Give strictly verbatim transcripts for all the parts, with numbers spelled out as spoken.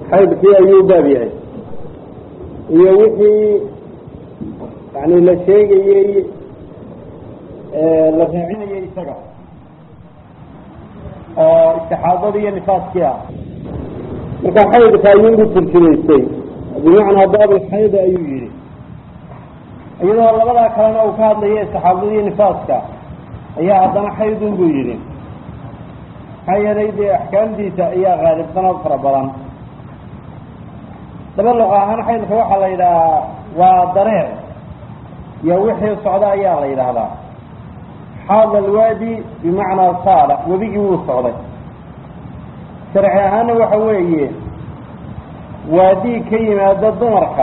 xaydkii ayuu baab yahay iyo wixii yani la sheegayey la raacinayay isaga oo istixaadadii iyo nifaaskii ah marka xaydka ayuu u turjumaystay bimacnaa baabulxayda ayuu yihi iyadoo labadaa kalena uu ka hadlayo istixaadada iyo nifaaska ayaa haddana xaydun buu yihi maxaa yeelay dee axkaamtiisa ayaa qaalibsan oo fara badan daba luqa ahaan xaydka waxaa la yidhahaa waa dareer iyo wixii socda ayaa la yidhaahdaa xaada alwaadi bimacnaa saala webigii wuu socday sharci ahaana waxa weeye waadii ka yimaada dumarka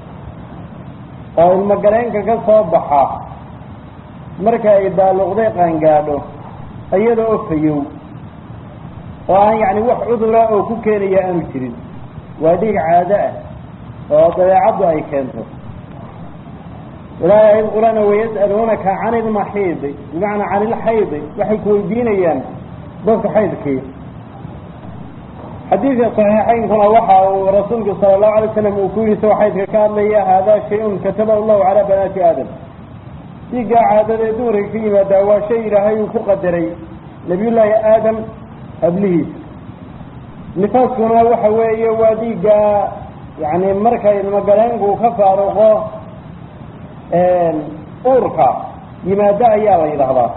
oo ilmagaleenka ka soo baxa marka ay baaluqday qaangaadho iyada oo fayow oo aan yani wax cudura oo ku keenaya aanu jirin waa dhiig caado ah oo dabeecaddu ay keento ilaahay qur'aana wayas'aluunaka can ilmaxiidi bimacnaa can ilxaydi waxay ku weydiinayaan dadka xaydkii xadiidka saxiixaynkuna waxa uu rasuulku sala allahu alay wasalam uu ku yihi isagoo xaydka ka hadlaya haadaa shay-un kataba allahu calaa banaati aadam dhiiggaa caadada ee dumarka ka yimaadaa waa shay ilaahay uu ku qadaray nabiyullaahi aadam hablihiisa nifaaskuna waxa weeye waa dhiiggaa yani marka ilmagaleenku ka faaruqo uurka yimaado ayaa la yidhaahdaa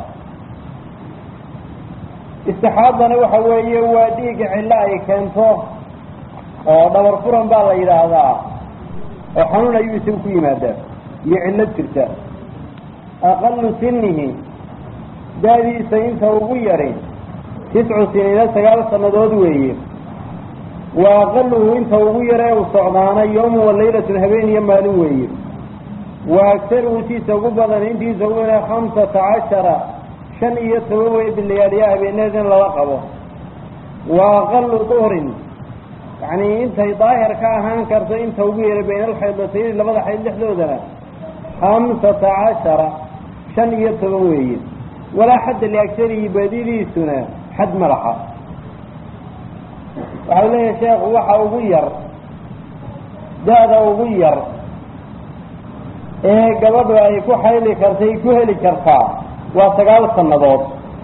istixaadana waxa weeye waa dhiiga cillo ay keento oo dhabar furan baa la yidhaahdaa oo xanuun ayuu isagu ku yimaadaa iyo cillo jirta aqalu sinihi daadiisa inta ugu yari tiscu siniina sagaal sanadood weeye wa aqaluhu inta ugu yare u socdaana yawma walaylatun habeen iyo maalin weeye wa agtaruhu intiisa ugu badan intiisa ugu yara khamsata cashara shan iyo toban wey bilayaaliya habeeneed in lala qabo wa aqalu duhrin yani intay daahir ka ahaan karto inta ugu yara bayna alxaydatayn labada xayd dhexdoodana khamsata cashara shan iyo toban weeye walaa xadda liagtarihi badidiisuna xad malaxa waxau leeyahay sheekhu waxa ugu yar da-da ugu yar ee gabadhu ay ku xayli kartay ku heli kartaa waa sagaal sanadood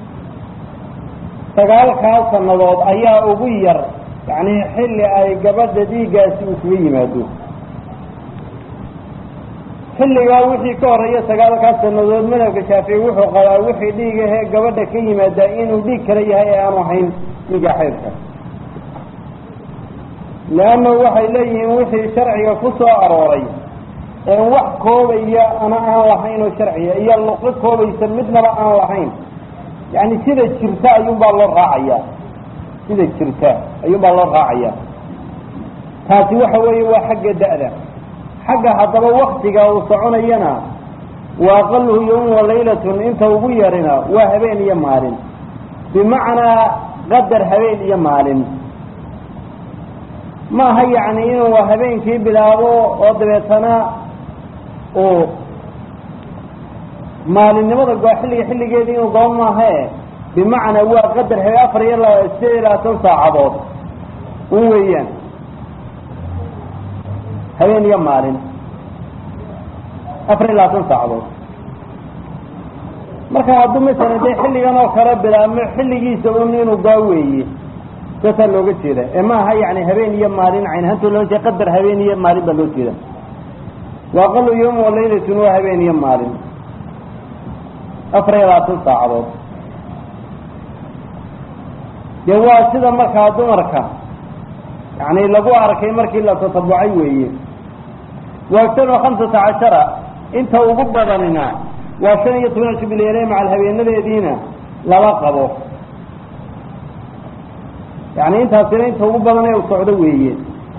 sagaalkaas sanadood ayaa ugu yar yani xilli ay gabadha dhiiggaasi uu kuga yimaado xilligaa wixii ka horeeya sagaalkaas sanadood madhabka shaafici wuxuu qabaa wixii dhiig ahee gabadha ka yimaadaa inuu dhiig kala yahay ee aanu ahayn dhiigga xaydka leanna waxay leeyihiin wixii sharciga ku soo arooray een wax koobaya ana aan lahayn oo sharciya iyo luqo koobaysa midnaba aan lahayn yani sida jirta ayuunbaa loo raacayaa sida jirta ayuunbaa loo raacayaa taasi waxa weeye waa xagga da-da xagga haddaba waktiga uu soconayana wa aqaluhu yawma walaylatun inta ugu yarina waa habeen iyo maalin bimacnaa qadar habeen iyo maalin ma aha yani inuu habeenkii bilaabo oo dabeetana uu maalinimada goo xilliga xilligeedii inuu gabo maahae bimacnaa waa qadar habe afar iyo la sideed iyo labaatan saacadood un weeyaan habeen iyo maalin afar iyo labaatan saacadood marka hadduu masalan dee xilligan oo kale bilaabmo xilligiisa un inuu gao weeye saasaa looga jeeda ee ma aha yani habeen iyo maalin cayn ahaantoo loo jeeda qadar habeen iyo maalin baa loo jeeda wa aqalu yawma walaylatun waa habeen iyo maalin afar iyo labaatan saacadood dee waa sida markaa dumarka yani lagu arkay markii la tatabucay weeye waagtano khamsata cashara inta ugu badanina waa shan iyo toban cisho bileele macal habeenadeediina lala qabo yani intaasina inta ugu badan ee u socdo weeye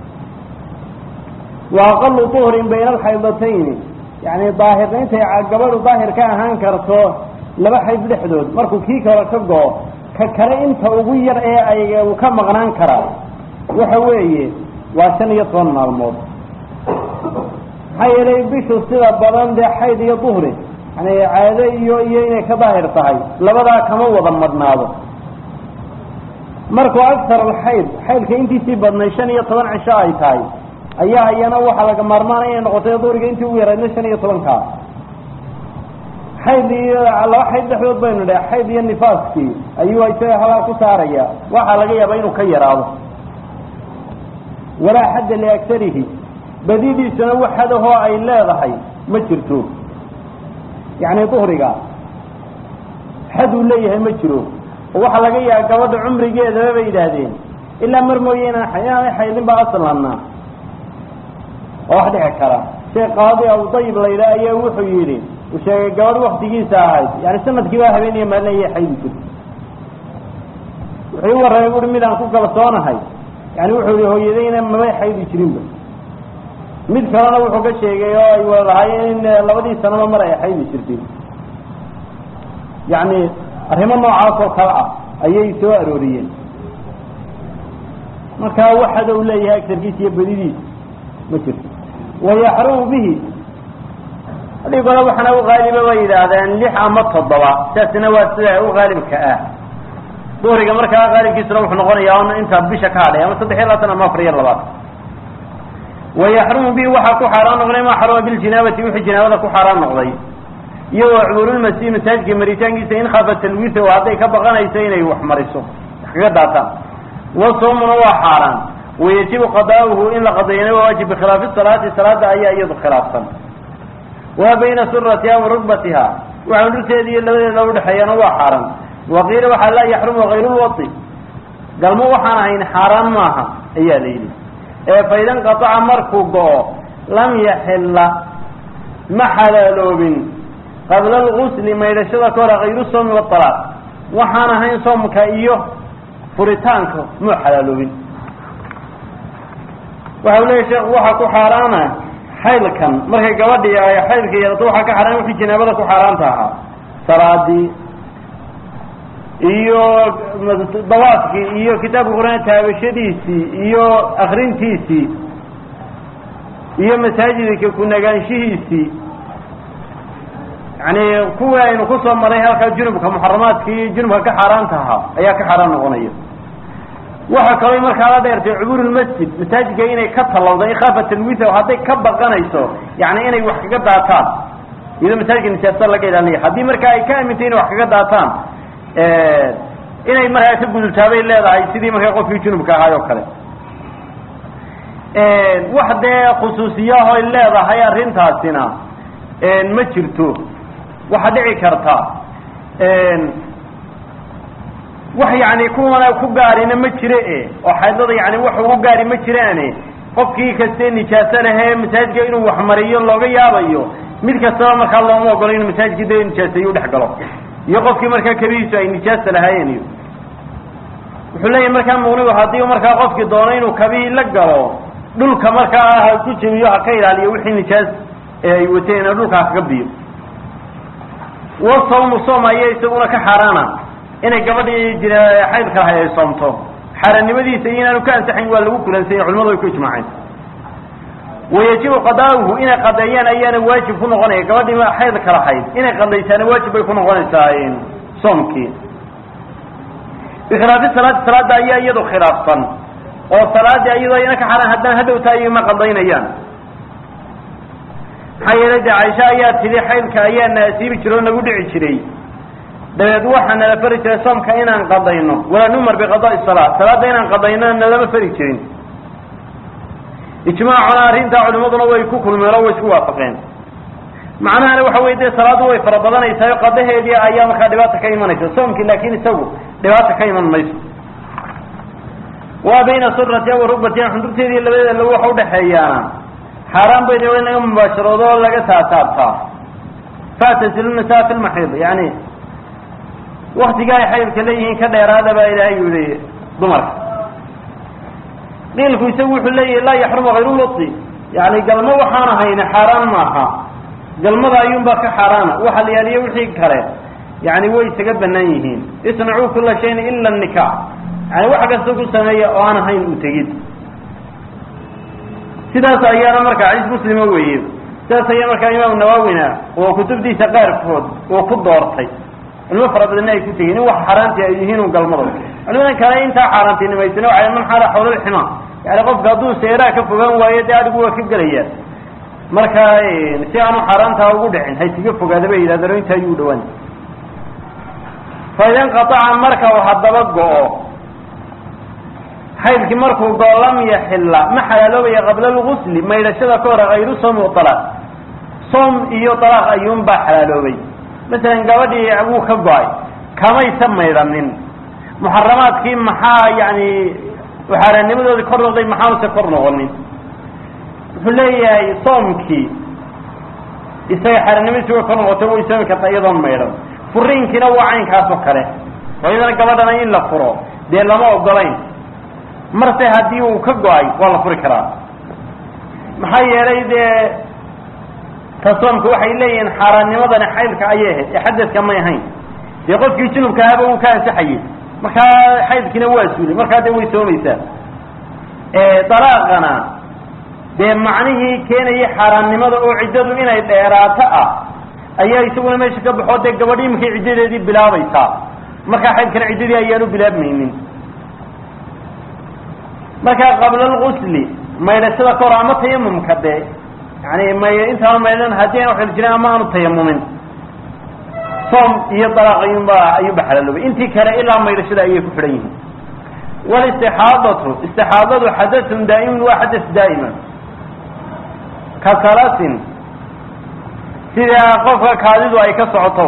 wa aqalu duhrin bayna alxaydatayni yani daahirna intay gabadhu daahir ka ahaan karto laba xayd dhexdood markuu kii kale ka go-o ka kale inta ugu yar ee ay uu ka maqnaan karaa waxa weeye waa shan iyo toban maalmood maxaa yeelay bishu sida badan dee xayd iyo duhri yani caado iyo iyo inay ka daahir tahay labadaa kama wada madhnaado markuu aktar alxayd xaydka intiisii badnay shan iyo toban cisho ay tahay ayaa iyana waxaa laga maarmaanaya inay noqotay duhriga intii ugu yaraydna shan iyo tobankaa xayd iyo laba xayd dhexdood baynu dhahay xayd iyo nifaaskii ayuu isaga halaa ku saaraya waxaa laga yaabaa inuu ka yaraado walaa xadda liaktarihi badidiisuna wax hadahoo ay leedahay ma jirto yacni duhriga xad uu leeyahay ma jiro oo waxaa laga yaaba gabadha cumrigeedaba bay yidhaahdeen ilaa mar mooye inaan inaanay xaydin baa aslanna oo wax dhici kara sheekh qaadi abudayib la yidhaha ayaa wuxuu yidhi uu sheegay gabadh waktigiisa ahayd yani sanadkii baa habeeniya maalin ayay xaydi jirto wuxuu u warramay buui midaan ku kalsoonahay yani wuxuu yihi hooyadayna mamay xaydi jirinba mid kalena wuxuu ka sheegay oo ay wadahay in labadii sanaba mar ay xaydi jirtay yani arrimo noocaas oo kale ah ayay soo arooriyeen markaa waxada u leeyahay agtarkiisa iyo badidiisa ma jirto wayaxrumu bihi hadii kole waxana u qaaliba bay yidhaahdeen lix ama toddoba saasina waa sida u qaalibka ah duhriga markaa qaalibkiisuna wuxuu noqonayaa intaa bisha ka hadhay ama saddex iyo labaatan ama afar iyo labaatan wayaxrumu bihi waxaa ku xaaraan noqday maa xaruma biljinaabati wixii jinaabada ku xaaraan noqday iyo wa cumurulmasi masaajidka maritaankiisa in khaafa talwiisa oo hadday ka baqanayso inay wax mariso wax kaga daataan wasawmuna waa xaaraan wayajibu qadaa'uhu in la qadayana waa waajib bikhilaafi salaati salaada ayaa iyadu khilaafsan wa bayna suratiha wa rugbatiha waxa dhulteeda iyo labadeeda udhexeeyana waa xaaraan waqiila waxaa laa yaxrumu hayrulwati galmo waxaan ahayn xaaraan maaha ayaa la yidhi ee faidan qataca markuu go-o lam yaxilla ma xalaaloobin qabla algusli maydhashada ka hora hayru soomi waalaaq waxaan ahayn soomka iyo furitaanka muu xalaaloobin waxa u leeyahy sheekhu waxaa ku xaaraana xaylkan markay gabadhii ay xaylka yeelato waxaa ka xaaraan wixii janaabada ku xaaraanta ahaa salaadii iyo dawaafkii iyo kitaabka qur-aan taabashadiisii iyo akrintiisii iyo masaajidka ku nagaanshihiisii yani kuwii aynu kusoo maray halkaa junubka muxaramaadka iyo junubka ka xaaraanta ahaa ayaa ka xaaraan noqonaya waxa kaloo markaa la dheertay cubuurulmasjid masaajidka inay ka tallawda ikhaafa talwiisa hadday ka baqanayso yani inay wax kaga daataan iyadoo masaajidka nijaasa laga ilaaliya haddii markaa ay ka amintay inay wax kaga daataan inay markaa ka gudultaabay leedahay sidii markaa qofkii junubka ahaay oo kale wax dee khusuusiyaho ay leedahay arrintaasina ma jirto waxaa dhici karta wax yani kuwana ku gaarina ma jire e oo xaydada yani wax ugu gaari ma jiraane qofkii kaste nijaaso lehe masaajidka inuu wax mariyo looga yaabayo mid kastaba markaa looma ogolo inuu masaajidkii da nijaaseeyo udhex galo iyo qofkii markaa kabihiisu ay nijaasa lahaayeen iyo wuxuu leeyahay markaa muqnigu haddii markaa qofkii doono inuu kabihii la galo dhulka markaa ha ku jabiyo ha ka ilaaliyo wixii nijaas ee ay wateen dhulka ha kaga biyo wasawmu soom aya isaguna ka xaaraana inay gabadhii jira xaydka lahay ay soomto xaaraannimadiisa iyo inaanu ka ansaxayn waa lagu kulansanya culimadu ay ku ijmaaceen wayajibu qadaa'uhu inay qadeeyaan ayaana waajib ku noqonaya gabadhii xaydka lahayd inay qadaysaana waajib bay ku noqonaysaa soomkii bikhilaafi salaati salaada ayaa iyadu khilaafsan oo salaadii iyadoo ayna ka xaaraan haddana hadhowta ayay ma qadaynayaan maxaa yeelay de caisha ayaa tidhi xaydka ayaa na asiibi jira oo nagu dhici jiray dabeed waxaa nala fari jiray soomka inaan qadayno walaa numar biqadaai salaa salaada inaan qadayno nalama fari jirin ijmaacuna arrintaa culimaduna way ku kulmeen oo way isku waafaqeen macnahana waxa wey dee salaadu way fara badanaysaao qadaheedii ayaa markaa dhibaata ka imanaysa soomkii laakin isagu dhibaata ka iman mayso waa bayna suratiha wa rugbatiha xundurteedii labadeeda lagu waxa udhaxeeyaana xaaraan bay in laga mubaasharoodo oo laga taataabtaa fatasilu nisaa fi lmaxiid yani waktiga ay xaydka leeyihiin ka dheeraada baa ilaahay uu leeyahy dumarka qiilku isagu wuxuu leeyahay laa yaxrumu hayrulwati yani galmo waxaan ahayna xaaraan maaha galmada ayuunbaa ka xaaraana waxa la yaaliyo wixii kale yani way isaga banaan yihiin isnacuu kula shayin ila nikaax yani wax kasta ku sameeya oo aan ahayn u tegid sidaas ayaana markaa xadiis muslima weeye sidaas ayaa markaa imaam nawawina oo kutubtiisa qaarkood oo ku doortay culimo fara badanna ay ku tegeen in wax xaaraantii ay yihiin un galmado culimada kale intaa xaaraantinimaysana waxay man xaala xawla alxima yani qofka hadduu seeraa ka fogaan waayo dee adigu waa ka gelaya marka si aanu xaaraantaa ugu dhicin haysiga fogaada bay yidhahdeen inta ayuu dhawaan fa yanqataca marka uu haddaba go-o xaydkii markuu go lam yaxilla ma xalaaloobaya qabla algusli maydhashada ka hore hayru soomi alaaq soom iyo alaaq ayuunbaa xalaaloobay masalan gabadhii wuu ka go-ay kamaysa maydhanin muxaramaadkii maxaa yani xaaraannimadoodii kor noqday maxaanuse kor noqonin wuxuu leeyahay soomkii isaga xaaraannimadiisi way kor noqotay way soomi kartaa iyadoon maydhan furiinkiina waa caynkaas oo kale oo iyadana gabadhana in la furo dee lama ogolayn marse haddii uu ka go-ay waa la furi karaa maxaa yeelay dee ka soomka waxay leeyihiin xaaraannimadani xaydka ayay ahayd ee xadadka may ahayn dee qofkii junubka ahaaba uu ka ansaxayey markaa xaydkiina waa suulay markaa dee way soomaysaa dalaaqana dee macnihii keenayay xaaraannimada oo ciddadu inay dheeraato ah ayaa isaguna meesha ka baxoo dee gabadhi imankay ciddadeedii bilaabaysaa markaa xaydkana ciddadii ayaanu bilaabmaynin markaa qabla algusli maydhashada ka hor ama tayamumka dee yani may intaanu maydhan haddii aan waxal jirin ama aanu tayamumin soom iyo dalaaq ayuunba ayuunba xalaaloobay intii kale ilaa maydhashada ayay ku xidhan yihiin walistixaadatu istixaadadu xadathun daa'imun waa xadath daa'ima ka salasin sidaa qofka kaadidu ay ka socoto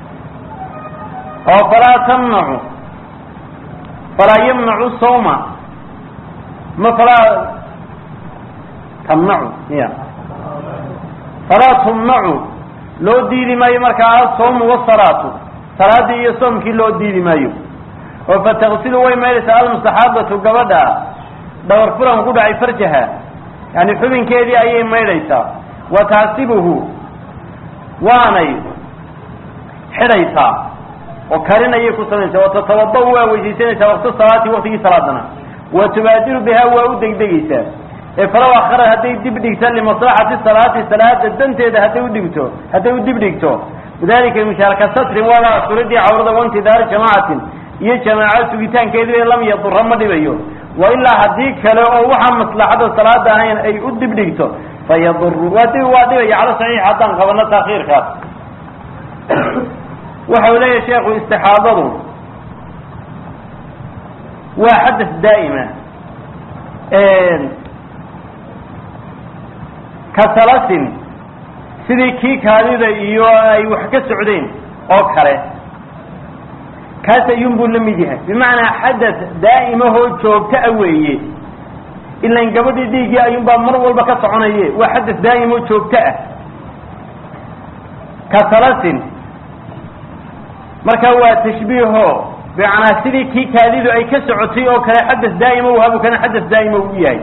oo falaa tamnacu falaa yamnacu sawma ma falaa tamnacu ya falaa tumnacu loo diidi maayo markaa asawmu wasalaatu salaadii iyo soomkii loo diidi maayo oo fataqsilu way maydhaysaa almustaxaadatu gabadha dhabar furan ku dhacay farjaha yani xubinkeedii ayay maydhaysaa wa tacsibuhu waanay xidhaysaa oo karin ayay ku samaynaysaa watatawada waa weysaysanaysaa waqti salaati waqtigii salaadana wa tubaadiru bihaa waa u degdegaysaa ee falaw akhara hadday dib dhigta limaslaxati salaati salaada danteeda hadday udhigto hadday u dib dhigto dalika mushaaraka satrin waa suridii cawrada waintidaari jamaacatin iyo jamaaca sugitaankeedii lam yadura ma dhibayo wa ilaa haddii kale oo waxaa maslaxada salaada ahayn ay u dib dhigto fayaduru waa dib waa dhibaya cala saxiix haddaan qabano taakhiirkaas waxa uu leeyahay sheekhu istixaadadu waa xadath daa'ima kasalasin sidii kii kaadida iyo ay wax ka socdeen oo kale kaas ayuun buu la mid yahay bimacnaa xadath daa'imahoo joogta a weeye ilan gabadhii dhiiggii ayuunbaa mar walba ka soconaye waa xadath daa'imo joogto ah kasalasin marka waa tashbiiho bimacnaa sidii kii kaadidu ay ka socotay oo kale xadath daa'ima u habu kana xadath daa'ima u yahay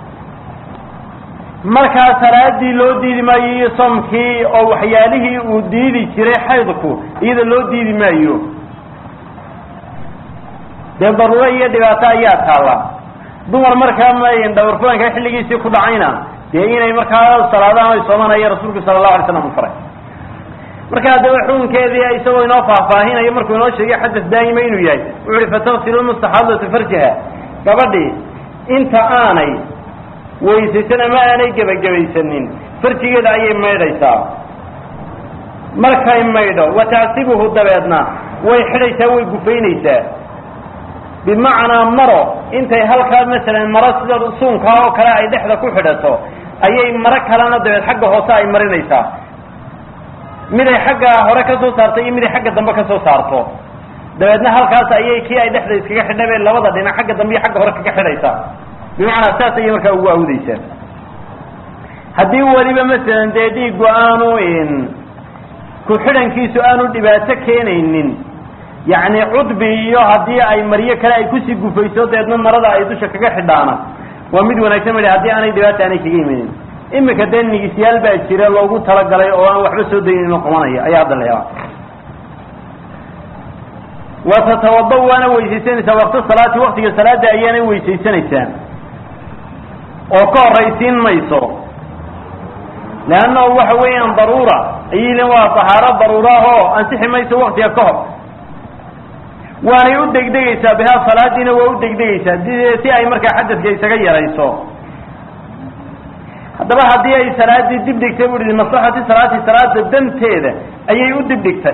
markaa salaadii loo diidi maayo iyo soomkii oo waxyaalihii uu diidi jiray xaydku iyada loo diidi maayo dee daruuro iyo dhibaato ayaa taalla dumar markaa mayn dhawr fulanka xilligiisii ku dhacayna dee inay markaa salaadahan ay soomanaya rasuulku sala allahu alay slam u faray markaa dee xukunkeedii isagoo inoo faahfaahinayo markuu inoo sheegay xadath daa'ima inuu yahay wuxu uhi fatagsilu lmustaxaadatu farjaha gabadhii inta aanay weysaysan ama aanay gebagabaysanin farjigeeda ayay maydhaysaa markay maydho watacsibuhu dabeedna way xidhaysaa way gufaynaysaa bimacnaa maro intay halkaa masalan maro sida suunkaa oo kale ay dhexda ku xidhato ayay maro kalena dabeed xagga hoose ay marinaysaa miday xagga hore ka soo saarto iyo miday xagga dambe ka soo saarto dabeedna halkaas ayay kii ay dhexda iskaga xidhabeen labada dhinac xagga dambe iyo xagga hore kaga xidhaysaa bimacnaa saas ayay markaa ugu awdaysaa haddii weliba masalan dee dhiiggu aanu ku xidhankiisu aanu dhibaato keenaynin yacni cudbi iyo haddii ay maryo kale ay kusii gufayso deedna marada ay dusha kaga xidhaana waa mid wanaagsan ma haddii aanay dhibaata aanay kaga imanin imika dee nigisyaal baa jira loogu talagalay oo aan waxba soo daynin oo qumanaya ayaa hadda la helaa watatawada waana weysaysanaysaa waqti salaati waqtiga salaada ayaanay weysaysanaysaa oo ka horaysiin mayso leannahu waxa weeyaan daruura ayilin waa tahaaro daruura ahoo ansixi mayso waktiga ka hor waanay u degdegaysaa bihaa salaadiina waa u degdegaysaa si ay markaa xadadka isaga yarayso haddaba haddii ay salaadii dib dhigtay bu ihi maslaxati salaati salaada danteeda ayay u dib dhigtay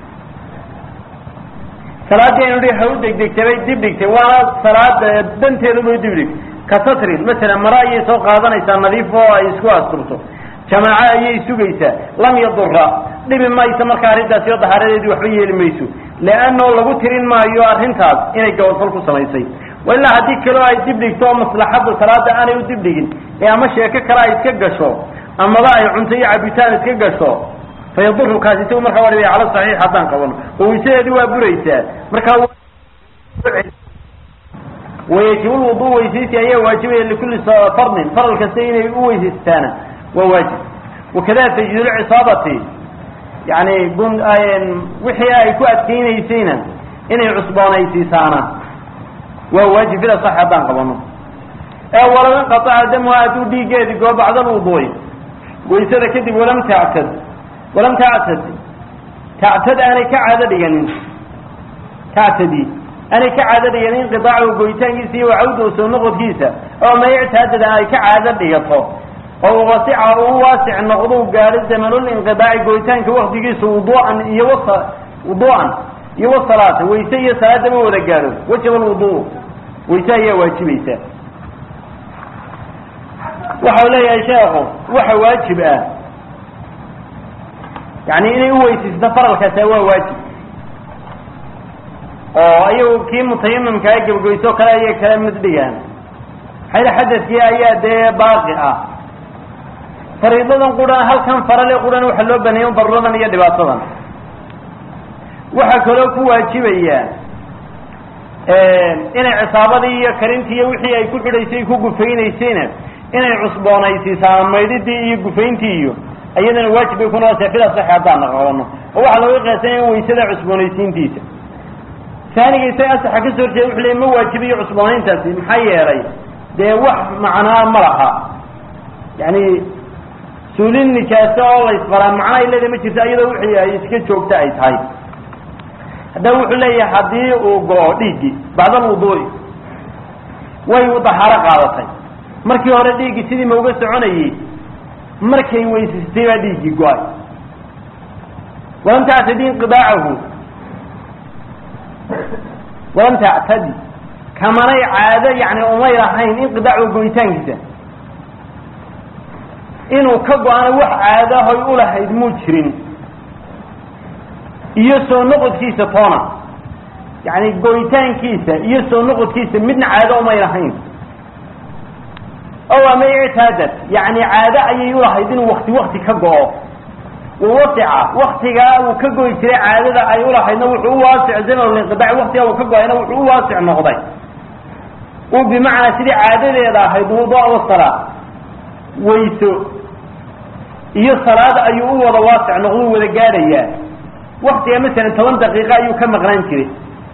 salaadii aynu hi ha u degdegtay bay dib dhigtay waana salaada danteeda bay dib dhigtay ka satrin masalan mara ayay soo qaadanaysaa nadiif oo ay isku asturto jamaaco ayay sugaysaa lam yadura dhibi mayso marka arrintaasi oo dahaaradeedii waxba yeeli mayso leanno lagu tirin maayo arrintaas inay gabadfal ku samaysay wailaa haddii kaleo ay dib dhigto oo maslaxadda salaada aanay u dib dhigin ee ama sheeko kale ay iska gasho amaba ay cunto iyo cabitaan iska gasho fayaduru kaasi isagu markaa waa dhibaya cala saxiix haddaan qabano oo waysadeedii waa buraysaa markaa wayajibu lwudu weysaysi ayaa waajibaya likulli fardin faral kasta inay u weysaystaana waa waajib wakada tajid lcisaabati yani wixii ay ku adkeynaysayna inay cusboonaysiisaana waa waajib fida sax haddaan qabano ee walaw inqataca damuha hadduu dhiigeedi goo bacda lwuduu'i waysada kadib walam tactad walam tactad tactad aanay ka caado dhiganin tactadi aanay ka caado dhiganin inqitaacu goyitaankiisa iyo wacawdu soo noqodkiisa oo ma ictaadada ay ka caado dhigato oo wasica uu waasic noqdo gaadho zamanulinqidaaci goyitaanka waktigiisa wuduu'an iyo wasa wuduu'an iyo wasalaata wayse iyo salaadaba wada gaadho wajaba alwudu wayse ayaa waajibaysa waxau leeyahay sheekhu waxa waajib ah yani inay u weysaysato faralkaasa waa waajib oo ayagu kii mutayamimkaa gebgoyso kale ayay kala mid dhigaan xayla xadadkii ayaa dee baaqi ah fariidadan quraan halkan farale quraan waxaa loo baneeya daruradan iyo dhibaatadan waxaa kaloo ku waajibaya inay cisaabadii iyo karintii iyo wixii ay ku xidhaysay ku gufaynaysayna inay cusboonaysiisaa maydidii iyo gufayntii iyo iyadana waajib bay kunoqotaa sidaas sax haddaan qabano oo waxaa looga qiyaasanaya waysada cusboonaysiintiisa saaniga isaga asaxa kasoo horjeeda wuxuu leey ma waajibiyo cusboonayntaasi maxaa yeelay dee wax macnaa ma laha yani suulin nijaasa oo la isfaraa macna ay leedahay ma jirto iyadoo wixii ay iska joogta ay tahay haddaba wuxuu leeyahay haddii uu go-o dhiiggii bacda alwuduu'i way dahaaro qaadatay markii hore dhiiggii sidii ma uga soconayey markay weysastay baa dhiiggii go-ay walam tactadi inqidaacahu walam tactadi kamanay caado yani umay lahayn inqidaacu goyitaankiisa inuu ka go-ana wax caadahoy ulahayd muu jirin iyo soo noqodkiisa toona yani goyitaankiisa iyo soo noqodkiisa midna caado umay lahayn o ama ictaadad yani caado ayay ulahayd inuu wakti wakti ka go-o wawasica waktigaa uu ka goy jiray caadada ay ulahaydna wuxuu u waasic zamanulinqidaac waktigaa uu ka go-ayna wuxuu u waasic noqday uu bimacnaa sidii caadadeeda ahayd wudu wasala wayso iyo salaad ayuu u wada waasic noqdo u wada gaadhayaa waktiga masalan toban daqiiqa ayuu ka maqnaan jiray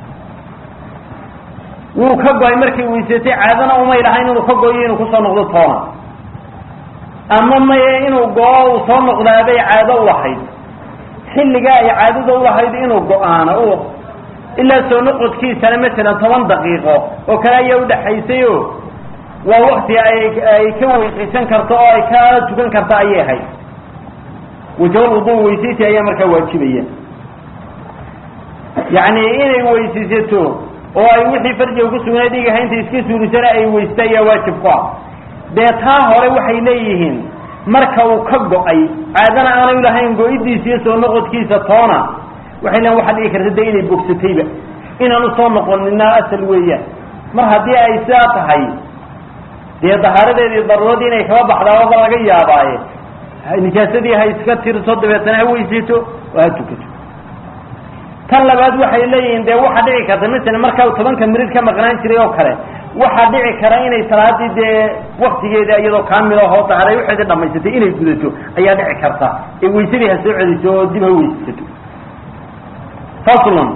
wuu ka go-ay markay weysatay caadana umay lahayn inuu ka go-yo inuu kusoo noqdo toona ama maye inuu go-o uu soo noqdaabay caado ulahayd xilligaa ay caadada ulahayd inuu go-aano u ilaa soo noqodkiisana masalan toban daqiiqo oo kale ayaa udhaxaysay o waa wakti ay ay ka weysaysan karto oo ay ka tukan karto ayay ahayd wajaba lwudu weysaysi ayaa markaa waajibaya yani inay weysaysato oo ay wixii farjiga kusugnaa dhigaha intay iska suulisana ay weysta ayaa waajib ku ah dee taa hore waxay leeyihiin marka uu ka go-ay caadana aanay lahayn go-idiisa iyo soo noqodkiisa toona waxay leeyiin waxaa dhigi karta de inay bogsatayba inaan usoo noqonina asal weeyaan mar haddii ay sidaa tahay dee dahaaradeedii daruuradii inay kaba baxdaababa laga yaabaaye nijaasadii ha iska tirso dabeetana ha weysato oo ha tukato tan labaad waxay leeyihiin dee waxaa dhici karta masalan markaa tobanka mirid ka maqnaan jiray oo kale waxaa dhici kara inay salaadii dee waktigeeda iyadoo kaamil ahoo daharay waxeeda dhamaysatay inay gudato ayaa dhici karta ee waysadii ha soo celiso oo dib ha weysato faslun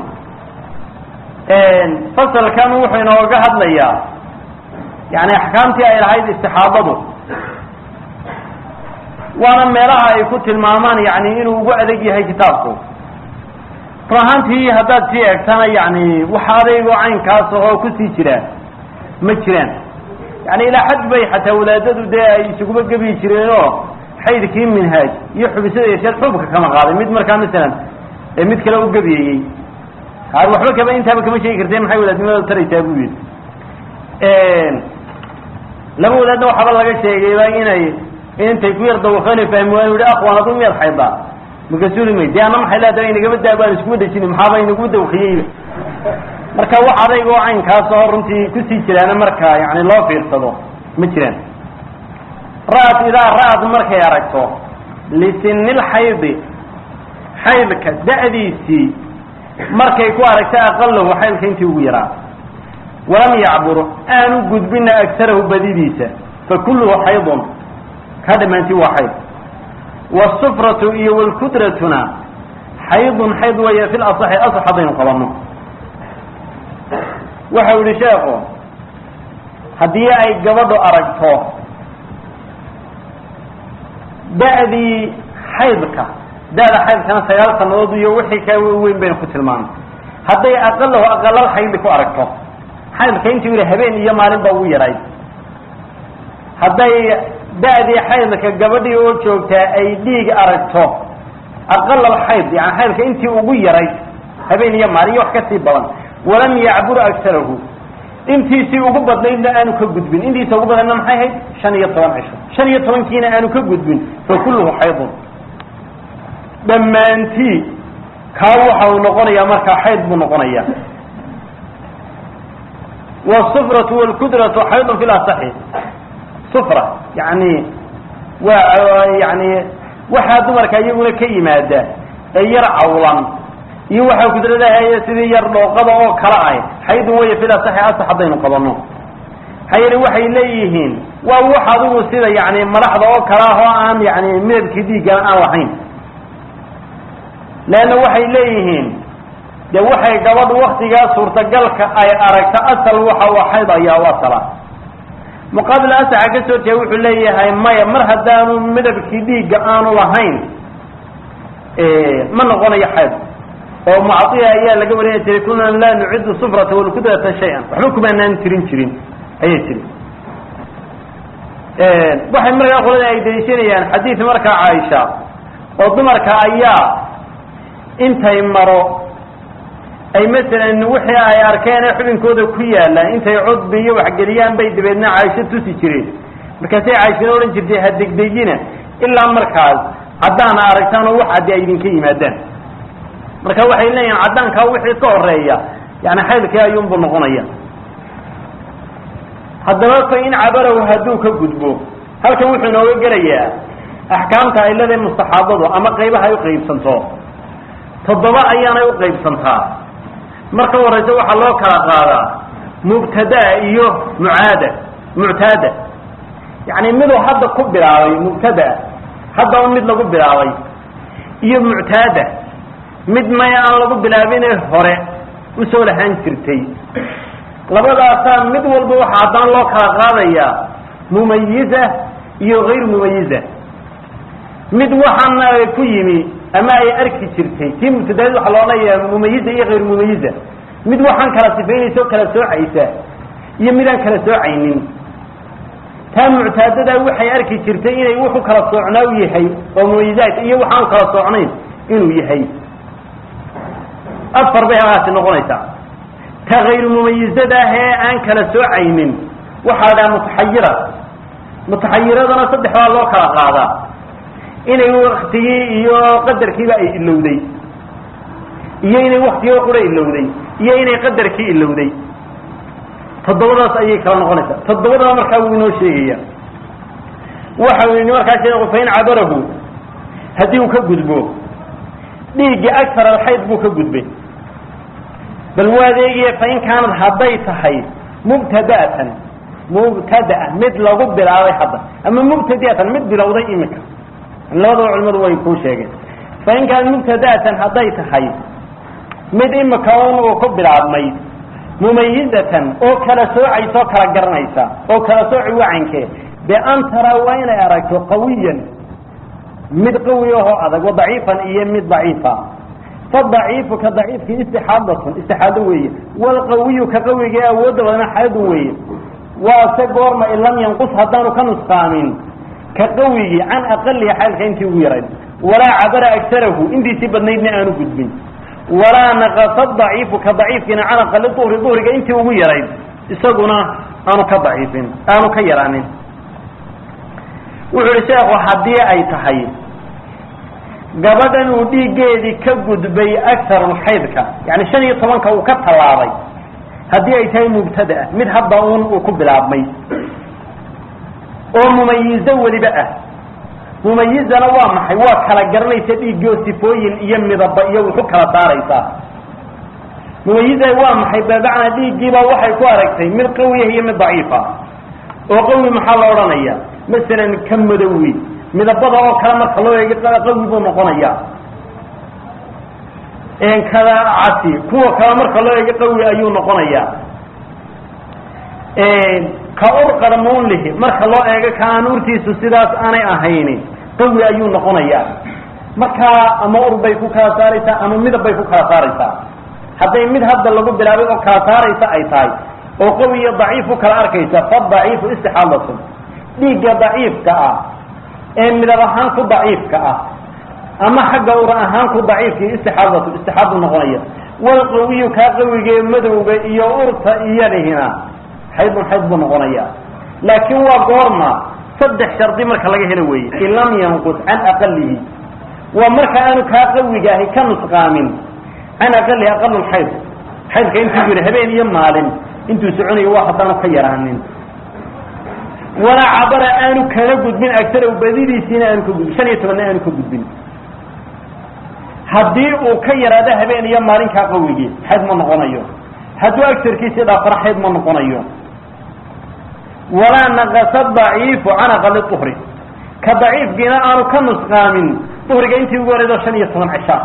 fasalkan wuxuu inooga hadlayaa yani axkaamtii ay lahayd istixaadadu waana meelaha ay ku tilmaamaan yani inuu ugu adag yahay kitaabku rahantii haddaad sii eegtana yani waxa adeygoo caynkaas oo kusii jira ma jiraan yani ilaa xad bay xataa wadaadadu dee ay isuguba gebi jireenoo xaydkii minhaaj iyo xubisada yeesheed xubka kama qaaday mid markaa masalan ee mid kale u gebiyeyey har waxba kaba intaaba kama sheegi karteen maxay wadaadnimada taraysaa buu yidhi laba wadaadna waxaaba laga sheegayba inay intay ku yar dawaqeen fahmi waan yidhi aqwaan adu miyaad xaydaa makasuuli may dee ana maxay leedahay inagama daabaan iskuma dejini maxaaba inagu dawqiyeyba marka wax adayg oo caynkaas oo runtii kusii jiraana markaa yani loo fiirsado ma jiraan ra'at idaa ra'at markay aragto lisini lxaydi xaydka da'diisii markay ku aragto aqalahu xaydka intii ugu yaraa walam yacbur aanu gudbina agtarahu badidiisa fakulluhu xaydun ka dhamaantii waa xayd wasufratu iyo walkudratuna xaydun xayd weeye fi lasaxi asax haddaynu qabano waxau yihi sheekhu haddii ay gabadhu aragto da'dii xaydka da'da xaydkana sagaal sanadood iyo wixii ka weyn baynu ku tilmaanay hadday aqalahu aqalal xaydi ku aragto xaydka intii yidhi habeen iyo maalin ba ugu yarayd hadday da'dii xaydka gabadhii oo joogtaa ay dhiig aragto aqalal xayd yani xaydka intii ugu yarayd habeen iyo maalin iyo wax kasii badan walam yacbur agtarahu intiisii ugu badnaydna aanu ka gudbin intiisa ugu badnaydna maxay ahayd shan iyo toban cisho shan iyo tobankiina aanu ka gudbin fakulluhu xaydun dhammaantii kaa waxa uu noqonayaa markaa xayd buu noqonayaa والصفرة والكدرة حيض في الأصح صفرة يعني و يعني waxa dumarka iyaguna ka yimaada ee yar cawlan iyo waxa kudrada ay sidii yar dhooqada oo kala ah xayd way fil asax asax hadaynu qabano hayri waxay leeyihiin waa waxa adigu sida yani madaxda oo kala ah oo aan yani midabkii dhiiga aan lahayn laana waxay leeyihiin de waxay gabadhu waqtiga suurtagalka ay aragta asal waxa uu xayd ayaa wasala muqaabil asax ka soo jeey wuxuu leeyahay maya mar hadaanu midabkii dhiiga aanu lahayn ee ma noqonayo xayd oo mucatiya ayaa laga wareeyay jiray kuna la nucidu sufrata wal kudrata shay'an waxba kuma naan tirin jirin ayay tiri ee waxay markaa qolada ay deyshanayaan xadiis markaa Aisha oo dumarka ayaa intay maro ay mesela wixii ay arkeen xubinkooda ku yaala intay cudbi iyo wax galiyaan bay dibeedna Aisha tusi jireen markaasay Aisha oran jirtay hadigdegina ilaa markaas cadaan aragtaan oo wax cad ay idinka yimaadaan marka waxay leeyahay cadaanka wixii ka horeeya yani xaydka ayuu buu noqonaya haddaba fa in cabarahu haduu ka gudbo halkan wuxuu nooga gelayaa ahkaamta ay leedahay mustaxaabadu ama qaybaha ay u qaybsanto toddoba ayaanay u qaybsantaa marka waraysa waxa loo kala qaadaa mubtada iyo mucaada mu'tada yani mid oo hadda ku bilaabay mubtada hadda mid lagu bilaabay iyo mu'tada mid ma aan lagu bilaabin hore u soo lahaan jirtay labadaas mid walba waxa hadaan loo kala qaadaya mumayyiza iyo غير mumayyiza mid waxaan ku yimi ama ay arki jirtay tii mubtadaad waxa loo leeyahay mumayyiza iyo غير mumayyiza mid waxaan kala sifaynayso kala soocaysa iyo mid aan kala soocaynin taa mu'tadada waxay arki jirtay inay wuxuu kala soocnaa yahay oo mumayyizaad iyo waxaan kala soocnayn inuu yahay afar bay haasi noqonaysaa ta غير mumayyizada ee aan kala soocaynin waxa la mutahayyira mutahayyiradana saddex waa loo kala qaadaa inay waqtigii iyo qadarkiiba ay ilowday iyo inay waqtigii qura ilowday iyo inay qadarkii ilowday todobadaas ayay kala noqonaysaa todobada markaa uu inoo sheegaya waxa uu inoo markaa sheegay qofin cabarahu hadii uu ka gudbo dhiiga akthar al-hayd buu ka gudbay bal waadeegiye fa in kaanad haday tahay mubtada'atan mubtada'a mid lagu bilaabay hadda ama mubtada'atan mid bilowday imika labada culimadu way ku sheegeen fa in kaanad mubtada'atan haday tahay mid imika oo ku bilaabmay mumayyizatan oo kala soocayso kala garanaysa oo kala sooci wacanke bi an tara wa ina aragto qawiyan mid qawi oo adag oo daciifan iyo mid daciifa فالضعيف كضعيف في استحاضة استحاضة ويه والقوي كقوي جاء ودغنا حيض ويه وسجور ما إن لم ينقص هدانو كنسقامين كقوي عن أقل حال كأنت ويرد ولا عبر أكثره انتي سبنيدنا أنو قدبين ولا نقص الضعيف كضعيف كنا عن أقل طهر طهر كأنت ويرد يسقنا أنو كضعيف أنو كيرانين وحرساق وحدية أي تحيي قبضا ودي جيدي كقد بي أكثر الحيضك يعني شن يطمنك وكتر العري هدي أي تاي مبتدأ من هبضاون وكب العبمي ومميزة ولي بقى مميزة نوام حيوات على قرني تبي جوسيفوين يمي ضبئية وحكرة داريسا مميزة وام حيبابعنا دي جيبا وحي كواركتين من قوية هي من ضعيفة وقوي محل ورانية مثلا كم مدوي من الضبط وكلام الله يقول قوي بمقنية إن كذا عسي كوا كلام الله يقول قوي أيون مقنية إن كأرقى رمون له مرخ الله يقول كانورتي سسدات أنا أهيني قوي أيون مقنية مركا أمور بيكو كاساريسا أما مد بيكو كاساريسا حتى يمد هذا اللي قبل أبيه كاساريسا أي تاي وقوي ضعيف كالأركيسا فالضعيف استحالة ديجا ضعيف كأ إن من الرهان كو ضعيف كأ أما حق الرهان كو ضعيف استحالة استحالة النغنية والقوي كقوي مدعو يورث إياه هنا حيض حيض النغنية لكن هو قرما صدح شرطي مركا لقى هنا وي إن لم ينقص عن أقله ومركا أنه كقوي جاهي كنسقام عن أقله أقل الحيض حيث كأنت تقول هبين يمالين انتو سعوني واحد أنا خيرانين ولا عبر أنو كنجد من أكثر وبديدي سنة أنو كجد شن يتمنى أنو كجد هدي وكير هذا هبين يمالين كقوي حد من قنيو هدو أكثر كيس إذا فرح حد من قنيو ولا نقص الضعيف عن أقل الطهر كضعيف بناء أنو كنسقام طهر أنت وارد شن يتمنى عشاء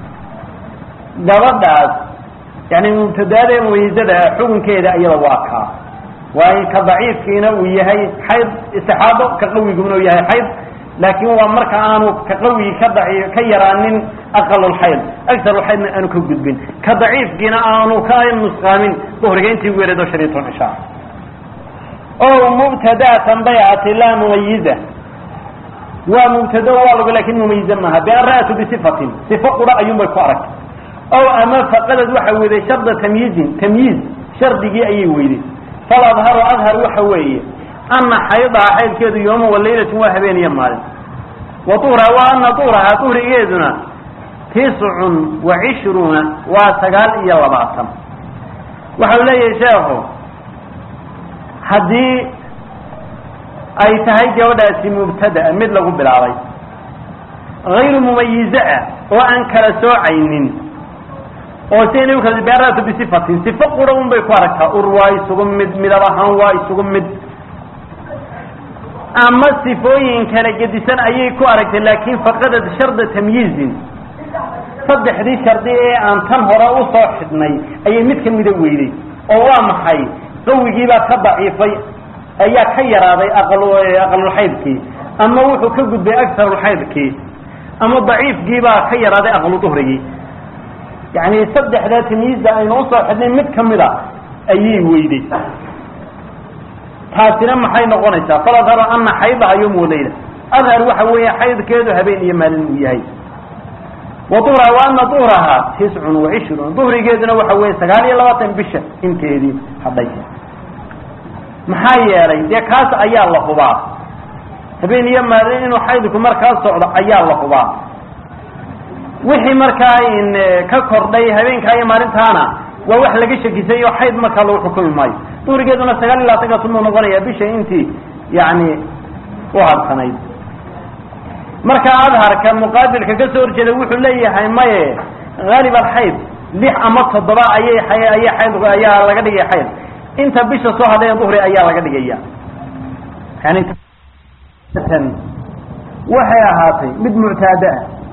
دابد يعني مبتدأ ويزدها حكم كذا أي واقع وإن كضعيف كينا وياهي حيض استحاضة كقوي قمنا وياهي حيض لكن هو مركا أنه كقوي كضعيف كيران أقل الحيض أكثر الحيض من أنه كقدبين كضعيف كينا أنه كائن مسقامين ظهر جينتي ويردو شريط العشاء أو مبتدأ تنبيعة لا مميزة ومبتدأ والله لكن مميزة معها بأن رأته بصفة صفة قراء يوم بالفارك أو أما فقدت وحوذي شرط تمييز تمييز شرط جي أي ويدي فالأظهر أظهر وحوية أن حيضها حيض كذا يوم والليلة واحدين يمال وطورها وأن طورها طور إيدنا تسع وعشرون وسقال إيا وبعثم وحولي شافه حدي أي تهي جودة مبتدأ مثل قبل علي غير مميزة وأنكر سوعين وسين يوكل بيرات بصفة صفة قرون بيقاركها أرواي سقم مد مدرهم واي سقم مد أما صفوين كان جديسان أيه قارك لكن فقدت شرط تمييز صدق دي شرطي أن تنهر وصاحبني أي مد كم مدويلي أو محي قوي جيبا كضعيفي أي خير هذا أقل أقل الحيض كي أما وحو كجد بأكثر الحيض كي أما ضعيف جيبا خير هذا أقل طهري يعني صدح ذا تمييز ده أين وصل حدين متكملة أيه ويدي تاسنا ما حي نقونيسا فلا ترى أن حيضها يوم وليلة أظهر وحوية حيض كيدو هبين يمال وياي وطورها وأن طورها تسع وعشرون ظهري كيدنا وحوية سقالي لواتن بشة انتهدي حبيتها محايا لي دي كاس أيا الله خبار هبين يمال إنه حيضكم مركز صعود أيا الله خبار wixii markaa in ka kordhay habeenkay maalintaana waa wax laga shakiisay oo xayd markaa loo xukumi maayo tuurigeeduna sagaal ilaa toban sano noqonaya bisha intii yaani waa sanay marka adharka muqaabilka ka soo horjeeda wuxuu leeyahay maye غالب الحيض lix ama toddoba ayay ayay xayd ayaa laga dhigay xayd inta bisha soo haday duhri ayaa laga dhigaya yani tan waxay ahaatay mid mu'taada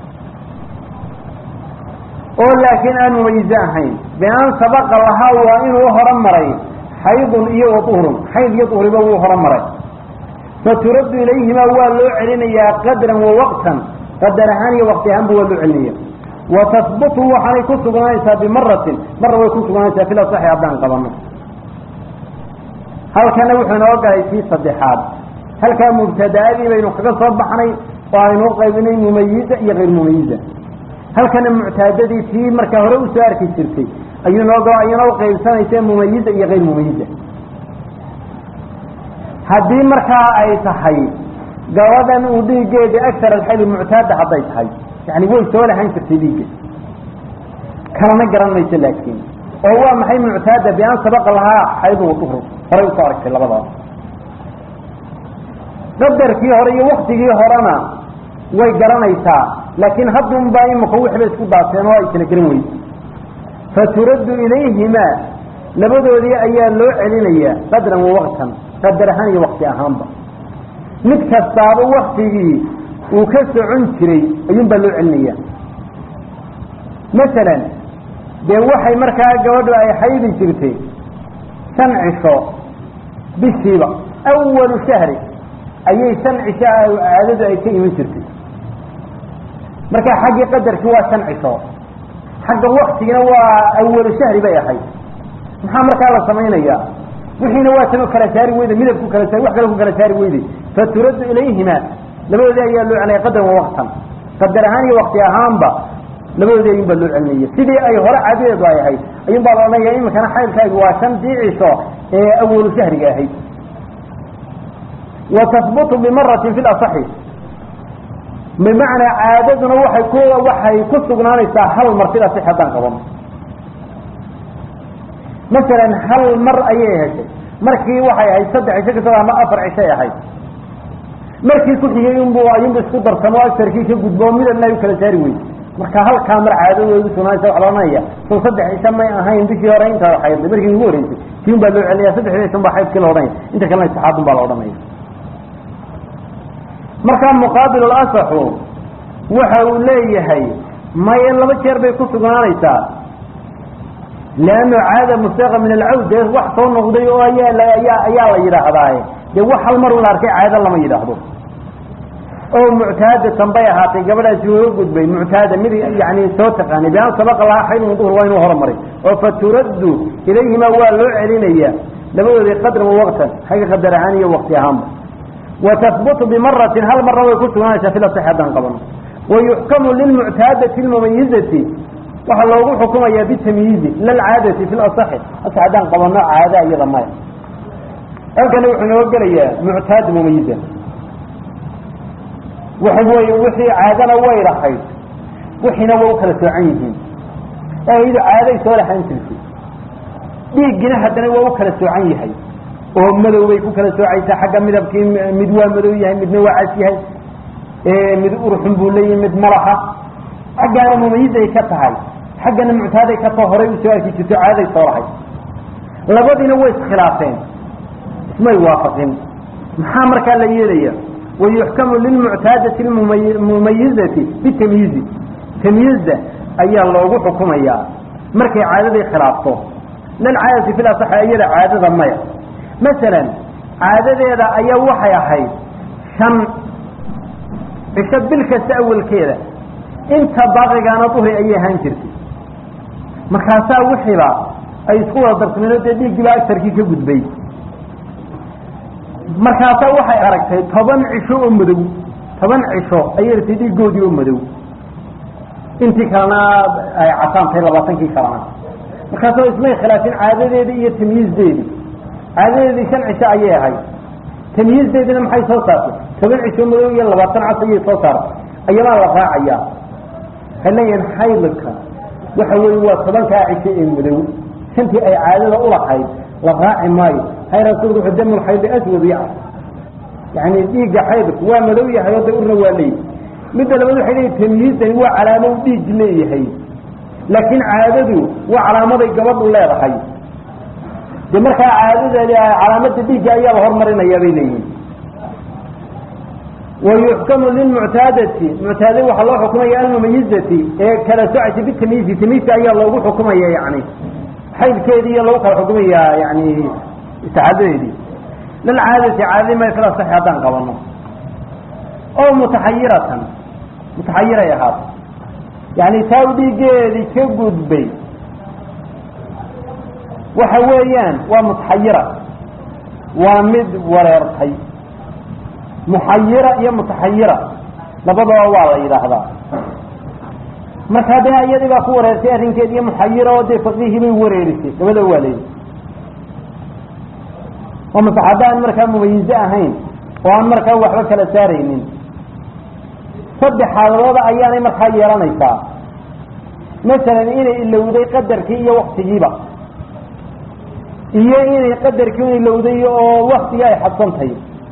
oo laakiin aan mumayyiza ahayn baan sabaqa laha waa inuu horan maray حيض iyo duhur حيض iyo duhriba uu horan maray فترد إليهما waa loo celinaya qadran wa waqtan qadar ahaan iyo waqti ahaan buu loo celinaya وتثبت وحني كسغنايسا بمرة مرة ويكسغنايسا في الأصح عبدان قبنا هل كان وحنا وقعي في صدحات هل كان مبتدأ بين قصة صبحني وعنو قيبني مميزة يا غير مميزة هل كان معتادة في مركه هرو سارك الشركي أي نوع أي نوع قيب سنة مميزة يا غير مميزة هذه مركه أي صحي جوادا ودي جيد أكثر الحيل المعتاد حتى يصحي يعني هو يسوي له هنك تديك كان نقرأ ما يسلكين وهو محي معتاد بأن سبق لها حيض وطهر فريق صارك في اللغة قدر في هري وقت في هرنا ويقرأنا يساع لكن هدهم باين مخوح بيسكوا بعضين ويسلكين فترد إليهما لبدو ذي أيام لو علينيا قدرا ووقتا قدر هاني وقت أهم متكسب وقته وكسر عنكري أيام بلو علينيا مثلا دي وحي مركا جواد أي حيد جرتي سمع شو بالسيبة أول شهر أي سمع شاء عدد أي شيء من جرتي مركا حاجة قدر شو سمع شو حق الوقت هو أول شهر بيا حي محمد قال سمعنا إياه وحين واتنو كرشاري ويدي مدبكو كرشاري وحكا كرشاري ويدي فترد إليهما لما ذا يقولوا على قدر ووقتا قدر هاني وقت أهامبا لما ذا ينبلوا العلمية سيدي أي هراء عديد واي هاي ينبال الله يا كان حيث كاي واشم دي عيشو أول شهر يا هاي وتثبت بمرة في الأصحي بمعنى عادتنا وحي كوة وحي كسقنا نستاحل مرتبة صحة قبل مثلا هل مر أيه شيء مركي وحي هي صدع شيء كذا ما أفرع شيء هاي مركي كل شيء ينبو ينبو سكبر سماء تركيش قدام من الله يكل ساروي مركا هل كامر عادة ويسونا يسوي على نية تصدع شيء ما هاي عندك يورين ترى حيض مركي يقول أنت كيوم بلو عليه صدع شيء ثم بحيث كل ورين أنت كمان استحاضن بالورمية مركا مقابل الأصح وحوليه هي ما يلا بتشير بيكسقنا نيسا لأنه عادة مستغى من العودة وحصه النقضي ويا لا يا يا لا يراهضاي ده وح المر وناركي عادة الله ما يراهضه أو معتادة تنبيه هاتي قبل أسبوع قد بين معتادة مدي يعني صوت يعني بيان سبق الله حين وضوه وين وهر مري فترد إليهما والله علينا لما يريد قدر ووقتا حاجة قدر عني وقت أهم وتثبت بمرة هل مرة ويكون هناك في الصحة قبل ويحكم للمعتادة المميزة وحلوه حكومة يا بالتمييز للعادة في الأصح أصعدان قبلنا عادة أيضا ما أركن وحنا وقرية معتاد مميزة وحوي وحي عادنا وير حيث وحنا وكل سعيد أي عادة يسوي حنتلسي بيجنا حدنا وكل سعيد هي وهم مدوا بيكون كل سعيد حاجة مدبكي مدوا مدوا هي مدوا عسيه مدوا رحم بولي مد مرحة حاجة مميزة يكتها حاجة معتادة كطهري وسؤال في كتاب عادة صراحة لابد هو خلافين ما يوافقين محامر كان ليليا ويحكم للمعتادة المميزة بالتمييز تمييز أي الله حكم إياه مركي عادة خلافته للعادة في الأصح أي عادة ضمية مثلا عادة إذا أي وحي حي شم يشبلك السأول كذا انت باقي كان طهري أي هنشرتي مخاسا وحيبا أي سقوة درسمينة دي جبا أكثر كي كبد بي مخاسا وحي أركتي طبان عشو أمدو طبان عشو أي رتدي قودي أمدو انت كانا عطان تيلا باطن كي كرانا مخاسا اسمي خلافين عادة دي دي تمييز دي دي عادة دي كان عشاء أيه هاي تمييز دي دي لمحي صوتاتي طبان عشو أمدو يلا باطن عصي صوتار أيما الله عيا هل ينحيلك وحوي هو طبعا كاعشي المدو سنتي أي عادة أولا حيد لغاعي ماي هاي رسول الدم الحيد أسود يعني يعني ديجا حيدك ومدوية حيوضي أرنا والي مدى لما حيدي تمييز هو علامة ديج ليه هي لكن عادته وعلامة قبض الله رحي دي مركا عادة علامة ديجا أيها هرمرين أيابينيين ويحكم للمعتادة معتادة وحلو حكمية المميزة إيه كلا سعة بالتمييز تمييز أي الله حكمية يعني حيث كيدي الله حكمية يعني تعادة دي للعادة عادة ما يفرق صحيحة قبلنا أو متحيرة متحيرة يا هذا يعني تاودي جيدي كجود بي وحويان ومتحيرة ومد وريرتي محيرة يا متحيرة لبضوا والله إلى هذا marka baa iyadii baa ku wareertay arrinkeedii muxayiro oo de fadhihi bay wareerisay gabadha waalay oo masaxadaan marka mumayyiz ahayn oo aan marka waxba kala saaraynin saddex xaaladood ayaanay marka yeelanaysaa مثلا inay ilowday qadarkii iyo waqtigiiba iyo inay qadarkii ilowday oo waqtiga ay xadsantahay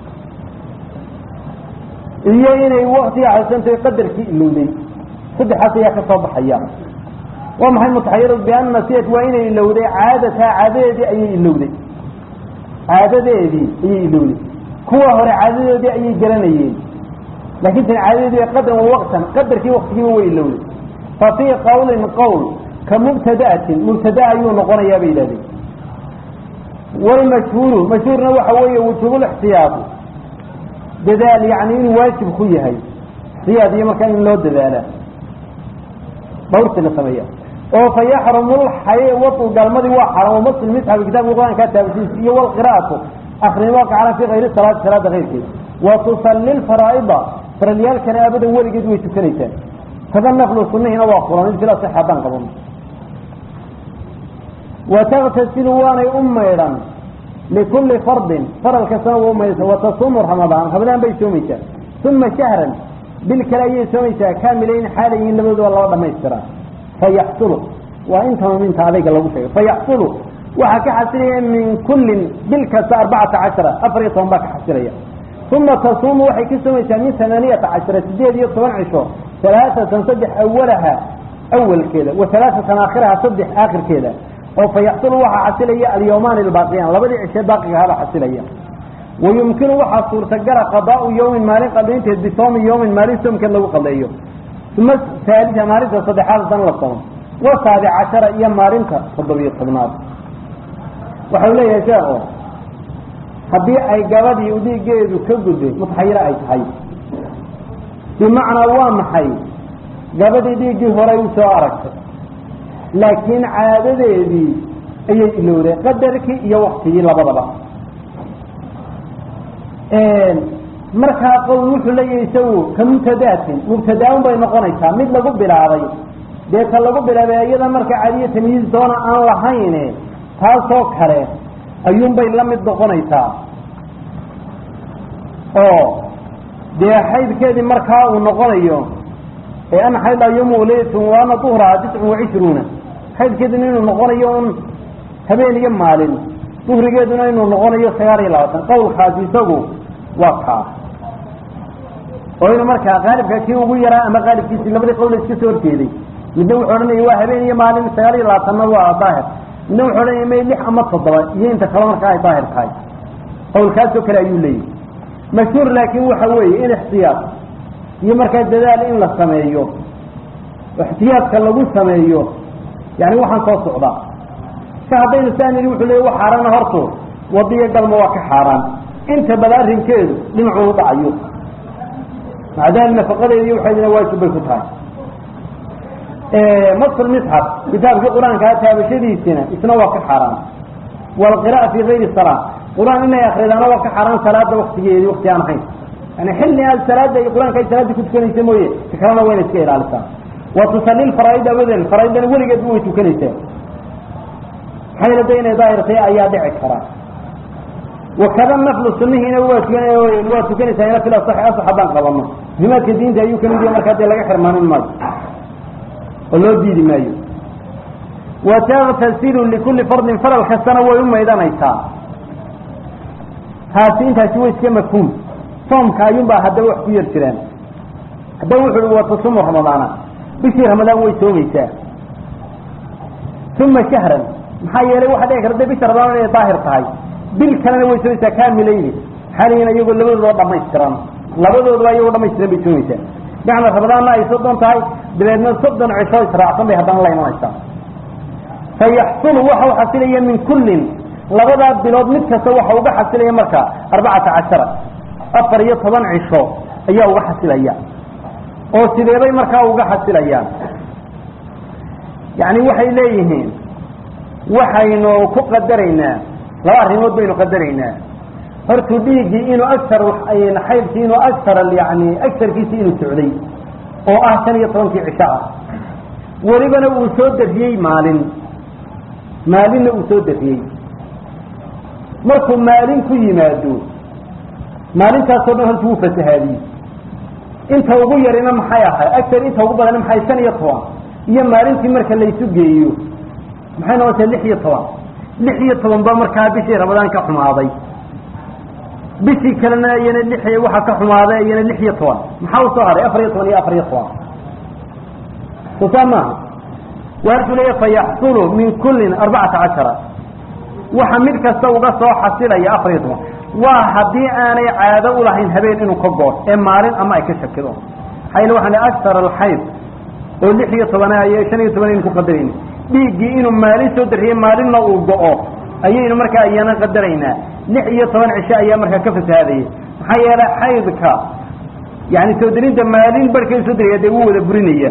iyo inay waqtiga xadsantahay qadarkii ilowday صدق حتى يكسب حيا وما هي متحيرة بأن نسيت وين اللودي عادتها عادة أي اللودي عادة دي أي اللودي كوا هو عادة دي أي جرانيين لكن العادة دي قدر ووقتا قدر في وقت هو اللودي ففي قول قول كمبتدأة مبتدأ يوم نقول يا بيلادي والمشهور مشهور نوع هو وجوب الاحتياط دذال يعني واجب خويا هاي احتياط هي مكان اللود دذاله دورت السمية أو فيحرم الحياة وطو قال وحرم ومصل مسحب الكتاب القرآن كاتب السيسية والقراءة آخر الواقع على في غير الصلاة صلاة غير كده وتصلي الفرائض فرليال كان أبدا هو اللي جد ويتكنيته فذا النقل السنة هنا واقرا نزل صحابان قبل وتغتسل وانا أميرا لكل فرد فرل كسنة وأميرا وتصوم رمضان قبلان بيسوميته ثم شهرا بالكلايين سويتها كاملين حاليين لمدة والله ما يسترى فيحصلوا وانت من عليك الله شيء فيحصلوا وحكى حسريا من كل بالكس أربعة عشرة أفريقهم باك حسريا ثم تصوم وحكى سويتها من ثمانية عشرة سديد يطبع عشر ثلاثة تصدح أولها أول كذا وثلاثة آخرها تصدح آخر كذا أو فيحصلوا وحى حسريا اليومان الباقيان لبدي عشر باقي هذا حسريا ويمكن وحى صورة جرى قضاء يوم مالين قبلين بصوم يوم مالين ثم كان له قضيه ثم ثالثة مالين تصدح هذا سنة الصوم والسابع عشر أيام مالين كفضلية الصبنات وحوليه يشاءه حبيع أي قوادي يودي جيد وكبده متحيرة أي حي بمعنى وام حي قوادي دي جي هراي وسوارك لكن عادة دي أي إلوري قدرك يا وقتي لبضبا markaa qowl wuxuu leeyahay isagu kamubtadaatin mubtadaa'un bay noqonaysaa mid lagu bilaabay dee ka lagu bilaabay iyada marka cadiya tamyiiz doona aan lahayn taasoo kale ayuunbay la mid noqonaysaa oo dee xaydkeedii markaa uu noqonayo ee ana xayda yawmu laylatun wa ana duhraha tiscun wa cishruuna xaydkeedina inuu noqonayo un habeen iyo maalin duhrigeeduna inuu noqonayo sagaal iyo labaatan qowlkaasi isagu waa kaa oo inuu markaa qaalibka kii ugu yaraa ama qaalibkiisii labadii qowl iska soo horjeeday midna wuxuu odhanayay waa habeen iyo maalin sagaal iyo labaatanna waa daahir midna wuxuu odhanayay may lix ama toddoba iyo inta kale markaa ay daahir tahay qowlkaasoo kale ayuu leeyahy mashhuur laakiin waxa weeye in ixtiyaad iyo markaa dadaal in la sameeyo ixtiyaadka lagu sameeyo yani waxaan soo socdaa ka haddaynu saanidi wuxuu leeyahy wax xaaraana horto wadiyo galma waa ka xaaraan inta bada arrinkeedu dhinacuu dhacayo macdaal nafaqadeedii waxaydina waajib bay ku tahay masl misxaf kitaabkii qur-aankaa taabashadiisina isna waa ka xaaraan walqira'a fii gayri salaa qur-aan inay akridaana waa ka xaaraan salaada waktigeedii wakti aan ahayn yani xilli aad salaada iyo qur-aanka ay salaadii ku tukanaysa mooye si kalena wayna iska ilaalisaa wa tusalli lfaraa'id abadan faraa'idana weligeedba way tukanaysaa xaylada inay daahirtay ayaa dhici karaa وكذا النفل السنه هنا هو تكنيسه هنا في الصح اصح بان قبلنا بما كدين ده يمكن دي marka laga xirmaan ma ولو ديدي مايو وتغتسل لكل فرد فرل خسنه ويوم ايدانيتا هاتي انت شوي اسك مفهوم صوم كايون با هدا wax ku yar jiraan hada wuxuu waa تصوم رمضان bishii رمضان way soomaysaa ثم شهرا maxaa yeelay waxa dhici karta bishii رمضان ay daahir tahay bil kalena way soo kaamilayni xalina iyagu labadooda dhamaystiran labadooda ay dhamaystiran bay soomaysaa gacma rabadaan ay soo doontahay dileedna soddon cisho israacsan bay hadan la imanaysaa fayahsulu waxa xasilaya min kullin labada bilood mid kasta waxa uga xasilaya marka arbacata cashara afar iyo toban cisho ayaa uga xasilaya oo sideebay marka uga xasilayaan يعني waxay leeyihiin waxaynu ku qadarayna laba arrimood baynu qadarayna hortu dhiigi inuu akthar ayna xaydki inuu akthar yani aktarkiisi inuu socday oo ah tan iyo tobankii cisha ah walibana uu soo dariyay maalin maalina uu soo dariyay markuu maalin ku yimaado maalintaas oo dhan halkuu u fasahaadiyey inta ugu yarina maxay ahay aktar inta ugu badan maxay shan iyo toban iyo maalintii marka la isu geeyo maxay noqotay lix iyo toban lix iyo toban ba markaa bishii ramadaan ka xumaaday bishii kalena ayana lix waxa ka xumaaday ayana lix iyo toban maxaa u soo haray afar iyo toban iyo afar iyo toban tusama wartu leeyahay fayaxsulu min kullin arbacata cashara waxa mid kasta uga soo xasilaya afar iyo toban waa haddii aanay caado u lahayn habeen inuu ka goor ee maalin ama ay ka shakido hayla waxaan akthar alhayd oo lix iyo toban ay shan iyo toban in ku qadareen dhiigii inuu maalin soo dariyay maalinna uu go'o ayaynu markaa ayana qadaraynaa lix iyo toban cisho ayaa markaa ka fasaaday maxaa yeelay haydka yani soo darinta maalin barkay soo dariyay uu wada burinaya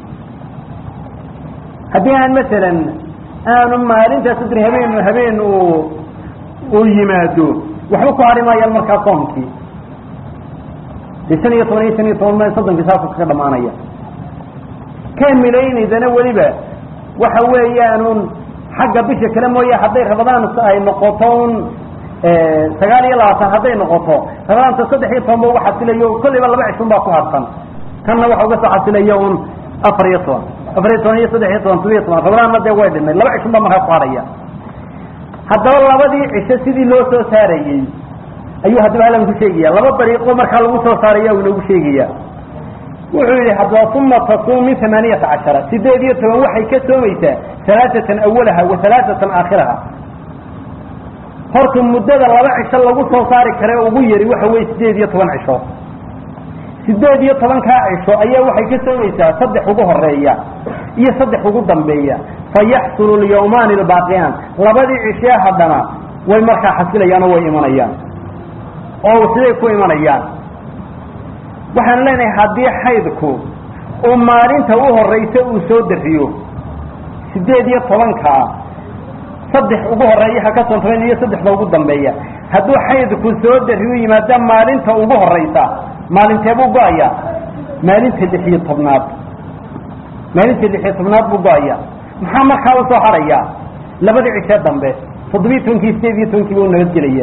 haddii aan masalan aanu maalinta soo dariyay habeen habeen uu uu yimaado waxba ku harimayaan markaa qoomkii shan iyo toban iyo shan iyo toban ma soddon kisaas ka dhamaanaya kaamilaynidana waliba waxa weeyaan un xagga bisha kale mooye hadday rabadaan ay noqoto un sagaal iyo labaatan hadday noqoto rabadaanta saddex iyo toban ba uga xasilayo kolliba laba cishun baa ku harsan kanna waxa uga soo xasilaya un afar iyo toban afar iyo toban iyo saddex iyo toban todoba iyo toban rabadaanna dee way dhimay laba cishun baa markaa ku haraya haddaba labadii cisho sidii loo soo saarayey ayuu haddaba halan ku sheegaya laba dariiqo markaa lagu soo saaraya uu inoogu sheegaya wuxuu yidhi haddaba uma tasuum min amaaniyata cashara sideed iyo toban waxay ka soomaysaa alaaatan awalaha wa alaaatan aakhiraha horta muddada laba cisho lagu soo saari kare ugu yari waxa weye sideed iyo toban cisho sideed iyo tobankaa cisho ayaa waxay ka soomaysaa saddex ugu horeeya iyo saddex ugu dambeeya fayaxsulu lyawmaani albaaqiyan labadii cishee haddana way markaa xasilayaan oo way imanayaan oo siday ku imanayaan waxaan leenahay haddii xaydku uu maalinta u horeysa uu soo dariyo sideed iyo tobankaa saddex ugu horeeya ha ka soon toban iyo saddexda ugu dambeeya hadduu xaydku soo dariyo yimaada maalinta ugu horeysa maalintee buu go-aya maalinta lix iyo tobnaad maalinta lix iyo tobnaad buu go-aya maxaa markaa usoo haraya labadii cishee dambe toddobiyi tobankii sideed iyo tobankii buu nabadgelaya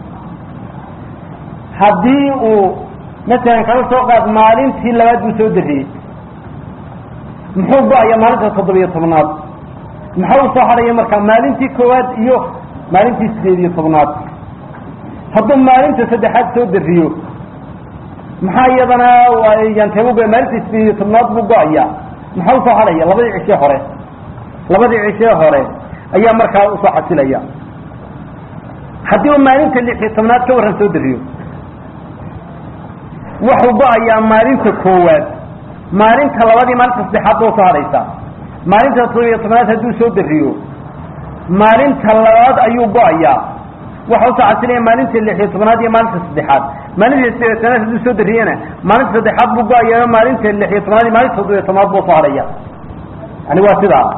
haddii uu masalan kala soo qaad maalintii labaad buu soo dariyey muxuu go-aya maalinta toddobiyo tobnaad maxaa usoo haraya markaa maalintii koowaad iyo maalintii sideed iyo tobnaad hadduu maalinta saddexaad soo dariyo maxaa iyadana yanteebu maalintii sideed iyo tobnaad buu go-aya maxaa usoo haraya labadii cishee hore labadii cishee hore ayaa markaa usoo xasilaya haddii uu maalinta lix iyo tobnaad ka warran soo dariyo wuxuu go-ayaa maalinta koowaad maalinta labadii maalinta saddexaad ba usoo haraysa maalinta toddobiyo tobnaad hadduu soo dariyo maalinta labaad ayuu go-ayaa waxa usoo xasilaya maalinta lix iyo tobnaad iyo maalinta saddexaad maalinta sideed iyo tobnaad hadduu soo dariyena maalinta saddexaad buu go-ayaa maalinta lix iyo tobnaad iyo maalinta toddobiyo tobnaad buu usoo haraya yani waa sidaa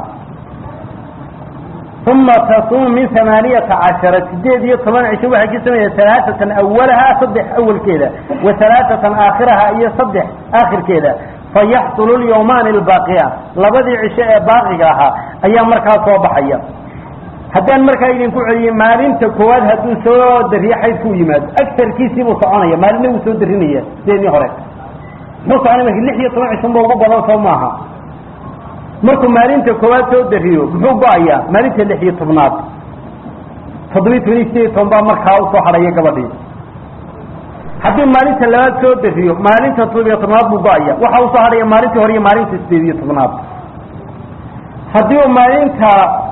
uma tasuum min amaaniyata cashara sideed iyo toban cisho waxay ka sameeya alaaatan awalaha saddex awalkeeda wa alaaatan aakhiraha iyo saddex aakhirkeeda fayaxsulu lyawmaani albaaqiyan labadii cisho ee baaqiga ahaa ayaa markaa soo baxaya haddaan markaa idinku celiyey maalinta koowaad hadduu soo dariyo xaydku u yimaado agarkiisii buu soconaya maalinna wuu soo darinaya sideedii hore muxuu soconay marki lix iyo toban cishon ba ugu badan soo maaha markuu maalinta koowaad soo dariyo muxuu go-ayaa maalinta lix iyo tobnaad toddobiyi toban iyo sideed iyo toban baa markaa usoo hadhaya gabadhii haddii maalinta labaad soo dariyo maalinta toddobiyo tobnaad buu go-aya waxa usoo hadhaya maalintii hore iyo maalinta sideed iyo tobnaad haddii uu maalinta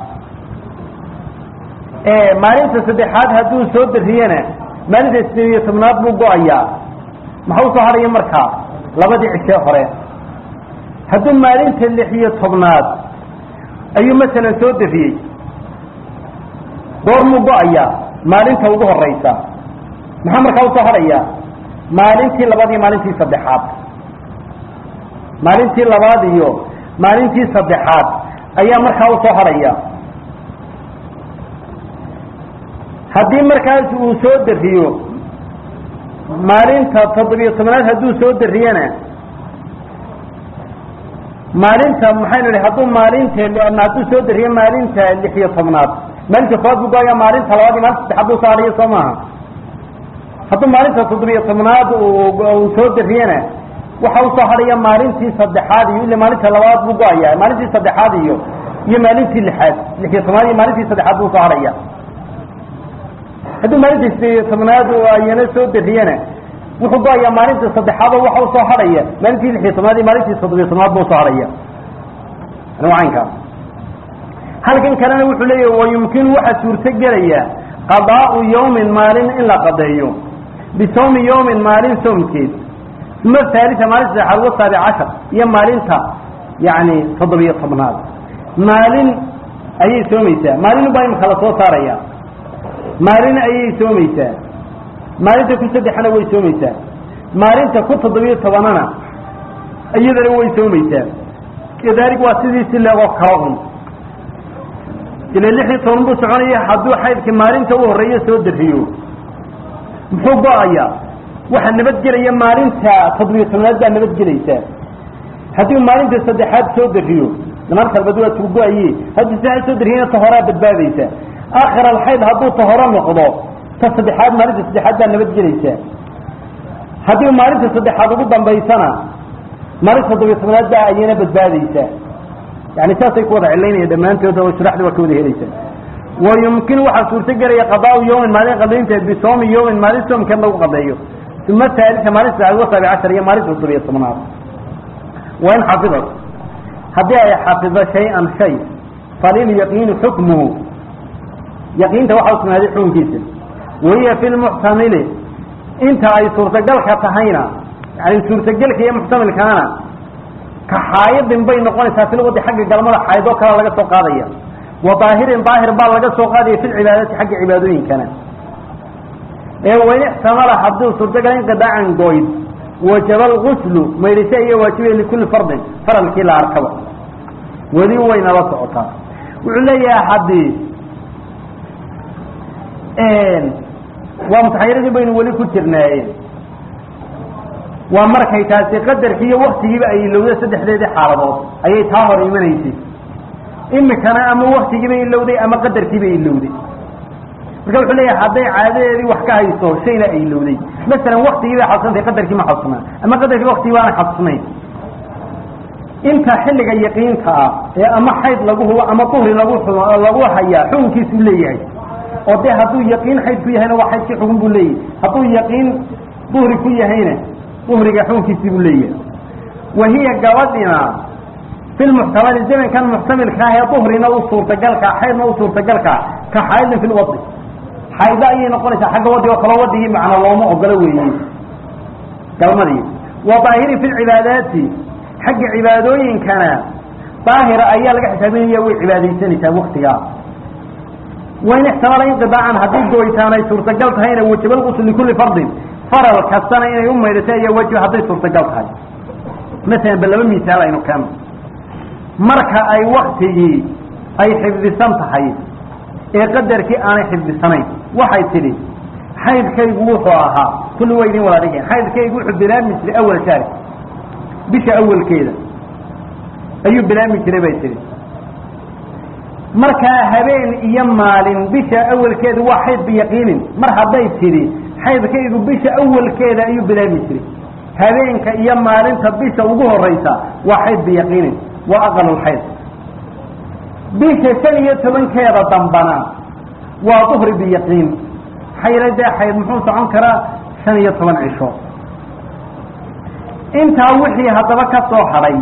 maalinta saddexaad hadduu soo dariyena maalinta sideed iyo tobnaad buu go-ayaa maxaa usoo hadhaya markaa labadii cishee hore hadduu maalinta lix iyo tobnaad ayuu masalan soo dariyey goormuu go-ayaa maalinta ugu horeysa maxaa markaa usoo hadhaya maalintii labaad iyo maalintii saddexaad maalintii labaad iyo maalintii saddexaad ayaa markaa usoo hadhaya haddii markaas uu soo dariyo maalinta toddobiyo tobnaad hadduu soo dariyana maalinta maxaynu idhi hadduu maalinta hadduu soo dariyo maalinta lix iyo tobnaad maalinta koowaad buu goaya maalinta labaad iyo maalinta saddexaad buu soo hadhayo soo maaha hadduu maalinta toddobiyo tobnaad uu soo dariyana waxa usoo hadhaya maalintii saddexaad iyo ila maalinta labaad buu go-aya maalintii saddexaad iyo iyo maalintii lixaad lix iyo tobnaad iyo maalintii saddexaad buu usoo hadhaya hadduu maalintii sideed iyo tobnaad ayana soo dariyana wuxuu go-aya maalinta saddexaad oo waxa usoo hadhaya maalintii lix iyo tobnaad iyo maalintii toddobiyo tobnaad buu usoo hadhaya caynkaa halkan kalena wuxuu leeyahy wayumkinu waxaa suurto gelaya qadaau yawmin maalin in la qadeeyo bisawmi yawmin maalin soomkeed uma haalisa maalinta saddexaad wasaabic cashar iyo maalinta yani toddobiyo tobnaad maalin ayay soomaysaa maalin baa imika la soo saaraya maalin ayay soomaysaa maalinta ku saddexana way soomaysaa maalinta ku toddobiyo tobanana iyadana way soomaysaa kadalik waa sidiisi leegoo kala un ila lix iyo toban buu soconaya hadduu xaydkii maalinta u horeeyo soo dariyo muxuu go-aya waxaa nabadgelaya maalinta toddobiyo tobnaad baa nabadgelaysaa haddii maalinta saddexaad soo dariyo damaar kalbad waa tuu go-aye haddii saddexaad soo dariyana ta horaa badbaadaysa aakhir alxayd hadduu ta hore noqdo ta saddexaad maalinta saddexaad baa nabadgelaysaa haddii maalinta saddexaad ugu dambaysana maalinta toddobiyo tobnaad baa ayana badbaadaysaa yani saasay ku wada cilaynaya dhammaantood oo sharaxda waa ka wada helaysaa wayumkinu waxaa suurto gelaya qadaau yawmin maalin qadaynteed bisawmi yawmin maalin soomkeed lagu qadeeyo uma taalisa maalinta saddexaad wasaabic cashar iyo maalinta toddobiyo tobnaad wain xafidat haddii ay xafido shay-an shay falilyaqiini xukmuhu yaqiinta waxaa usugnaaday xukunkiisa wahiya fi lmuxtamili inta ay suurtagalka tahayna yani suurtagelka iyo muxtamilkaana ka xaayidin bay noqonaysaa filwadi xagga galmada xaayidoo kale laga soo qaadaya wa daahirin daahir baa laga soo qaadaya fi lcibaadati xagga cibaadooyinkana ee wain ixtamala hadduu suurtagal inqidaacan gooyd wajaba alguslu maydhasha iyo waajibe likulli fardin faralkii la arkaba weli wayna la socotaa wuxuu leeyahay haddii waa mutaxayiradii baynu weli ku jirnaaye waa markay taasi qadarkii iyo waktigiiba ay ilowday saddexdeedii xaaladood ayay taa hor imanaysay imikana ama waktigiiba ilowday ama qadarkiiba ilowday marka wuxuu leeyahay hadday caadadeedii wax ka hayso shayna ay ilowday masalan waktigii bay xabsantay qadarkii ma xabsnaa ama qadarkii waktigii baana xabsnayn inta xilliga yaqiinta ah ee ama xayd lagu hubo ama duhri lagu lagu hayaa xukunkiisuu leeyahay oo dee hadduu yaqiin xayd ku yahayna waa xaydkii xugun buu leeyahay hadduu yaqiin duhri ku yahayna duhriga xukunkiisii buu leeyahay wahiya gabadhina fi lmuxtamali zamankan muxtamilka ah ee duhrina u suurtagalka xaydna u suurtagalka ka xaydin fi lwadi xayda ayay noqonaysaa xagga wadi oo kale wadigii macna looma ogolo weeye galmadii wa daahiri fi lcibaadaati xagga cibaadooyinkana daahira ayaa laga xisaabinaya way cibaadaysanaysaa waktigaa wain ixtamala inqidaacan haddii gooyitaan ay suurtagal tahayna wajaba lqusl likulli fardin faral kastana inay u maydhato ayaa waajib hadday suurtagal tahay masalan ba laba misaal aynu keeno marka ay waktigii ay xifdisan tahay ee qadarkii aanay xifdisanayn waxay tidhi xaydkaygu wuxuu ahaa kulli waa idin wada dhigeen xaydkaygu wuxuu bilaabmi jiray awal shaari bisha awalkeeda ayuu bilaabmi jiray bay tidhi markaa habeen iyo maalin bisha awalkeeda waa xayd biyaqiinin mar hadday tidhi xaydkaygu bisha awalkeeda ayuu bilaabmi jiray habeenka iyo maalinta bisha ugu horeysa waa xayd biyaqiinin waa aqalulxayd bisha shan iyo tobankeeda dambana waa duhri biyaqiin xayladee xayd muxuu socon karaa shan iyo toban cisho intaa wixii haddaba ka soo hadhay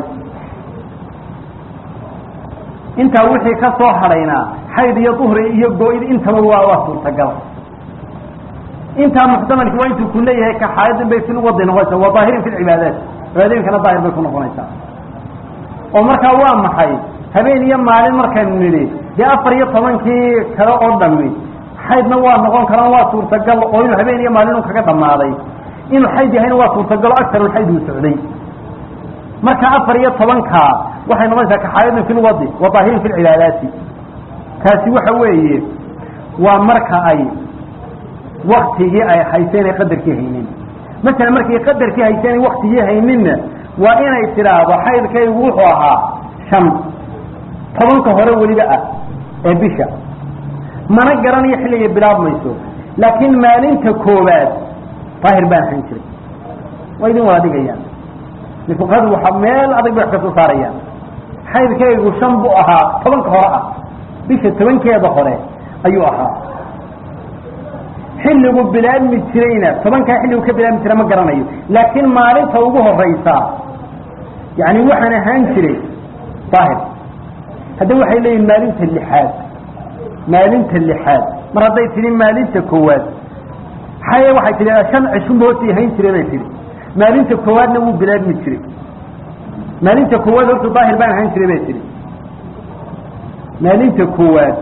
intaa wixii ka soo hadhayna xayd iyo duhri iyo go-id intaba waa waa suurtagal intaa muxtamalki waa intuu ku leeyahay ka xaayadin bay fil wadi noqonaysaa waa daahirin fi lcibaadaat cibaadooyinkana daahir bay ku noqonaysaa oo markaa waa maxay habeen iyo maalin markaynu nidhi dee afar iyo tobankii kale oo dhami xaydna waa noqon karaan waa suurtagal oo inuu habeen iyo maalin un kaga dhammaaday inuu xayd yahayna waa suurtagalo agarulxayd uu socday marka afar iyo tobankaa waxay noqonaysaa ka xaayadin fil wadi wa daahirin fil cibaadaati taasi waxa weeye waa marka ay waktigii ay hayseen ay qadarkii haynin مثلا markay qadarkii hayseen waqtigii hayninna waa inay tiraahdo xaydkaygu wuxuu ahaa shan tobanka hore waliba ah ee bisha mana garanayo xilliga bilaabmayso laakiin maalinta koobaad daahir baan ahaan jiray way idin wada dhigayaan nifuqadu waxa meel adag bay ka soo saarayaan xaydkaygu shan buu ahaa tobanka hore ah bisha tobankeeda hore ayuu ahaa xilligu bilaabmi jirayna tobankaa xilligu ka bilaabmi jira ma garanayo laakiin maalinta ugu horeysa yani waxaan ahaan jiray daahir hadda waxay leeyihin maalinta lixaad maalinta lixaad mar hadday tidhi maalinta koowaad xaye waxay tidhi shan cishun hoosii ahayn jiray bay tidhi maalinta koowaadna wuu bilaabmi jiray maalinta koowaad horta daahir baan ahaan jiray bay tidhi maalinta koowaad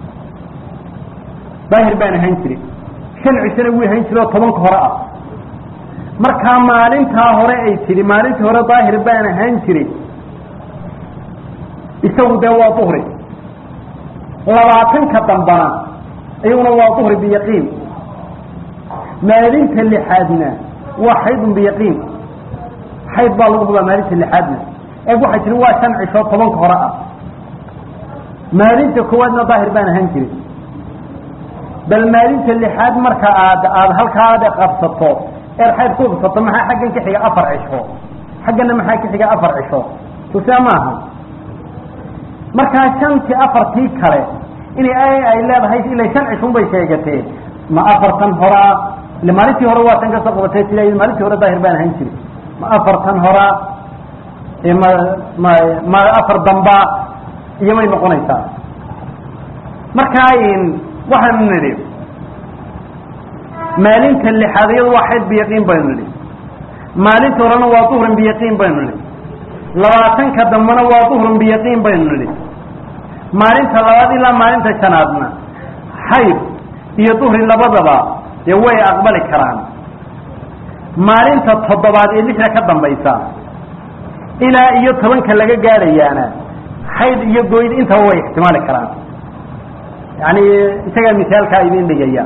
daahir baan ahaan jiray shan cishana wuu ahaan jiray oo tobanka hore ah markaa maalintaa hore ay tidhi maalintii hore daahir baan ahaan jiray isagu dee waa duhri labaatanka dambana iyaguna waa duhri biyaqiin maalinta lixaadna waa xaydun biyaqiin xayd baa lagu hubaa maalinta lixaadna eeg waxay tihi waa shan cisho tobanka hore ah maalinta koowaadna daahir baan ahaan jiray bal maalinta lixaad marka aad aada halkaada qabsato eer xayd ku qabsato maxaa xaggan ka xiga afar cisho xaggana maxaa ka xiga afar cisho tusaa maaha markaa shantii afartii kale inay ay leedahay ilaa shan cishun bay sheegatee ma afartan horaa ila maalintii hore waa tan kasoo qabatay sida maalintii hore daahir baan ahaan jiray ma afartan horaa ma ma ma afar damba iyo may noqonaysaa markaa waxaanu nidhi maalinta lixaad iyadu waa xayd biyaqiin baynu nidhi maalinta horena waa duhrin biyaqiin baynu nidhi labaatanka dambena waa duhrun biyaqiin baynu nidhi maalinta labaad ilaa maalinta shanaadna xayd iyo duhri labadaba dee way aqbali karaan maalinta toddobaad ee lixda ka dambaysa ilaa iyo tobanka laga gaadhayaana xayd iyo gooyd intaba way ixtimaali karaan yani isagaa misaalkaa idin dhigaya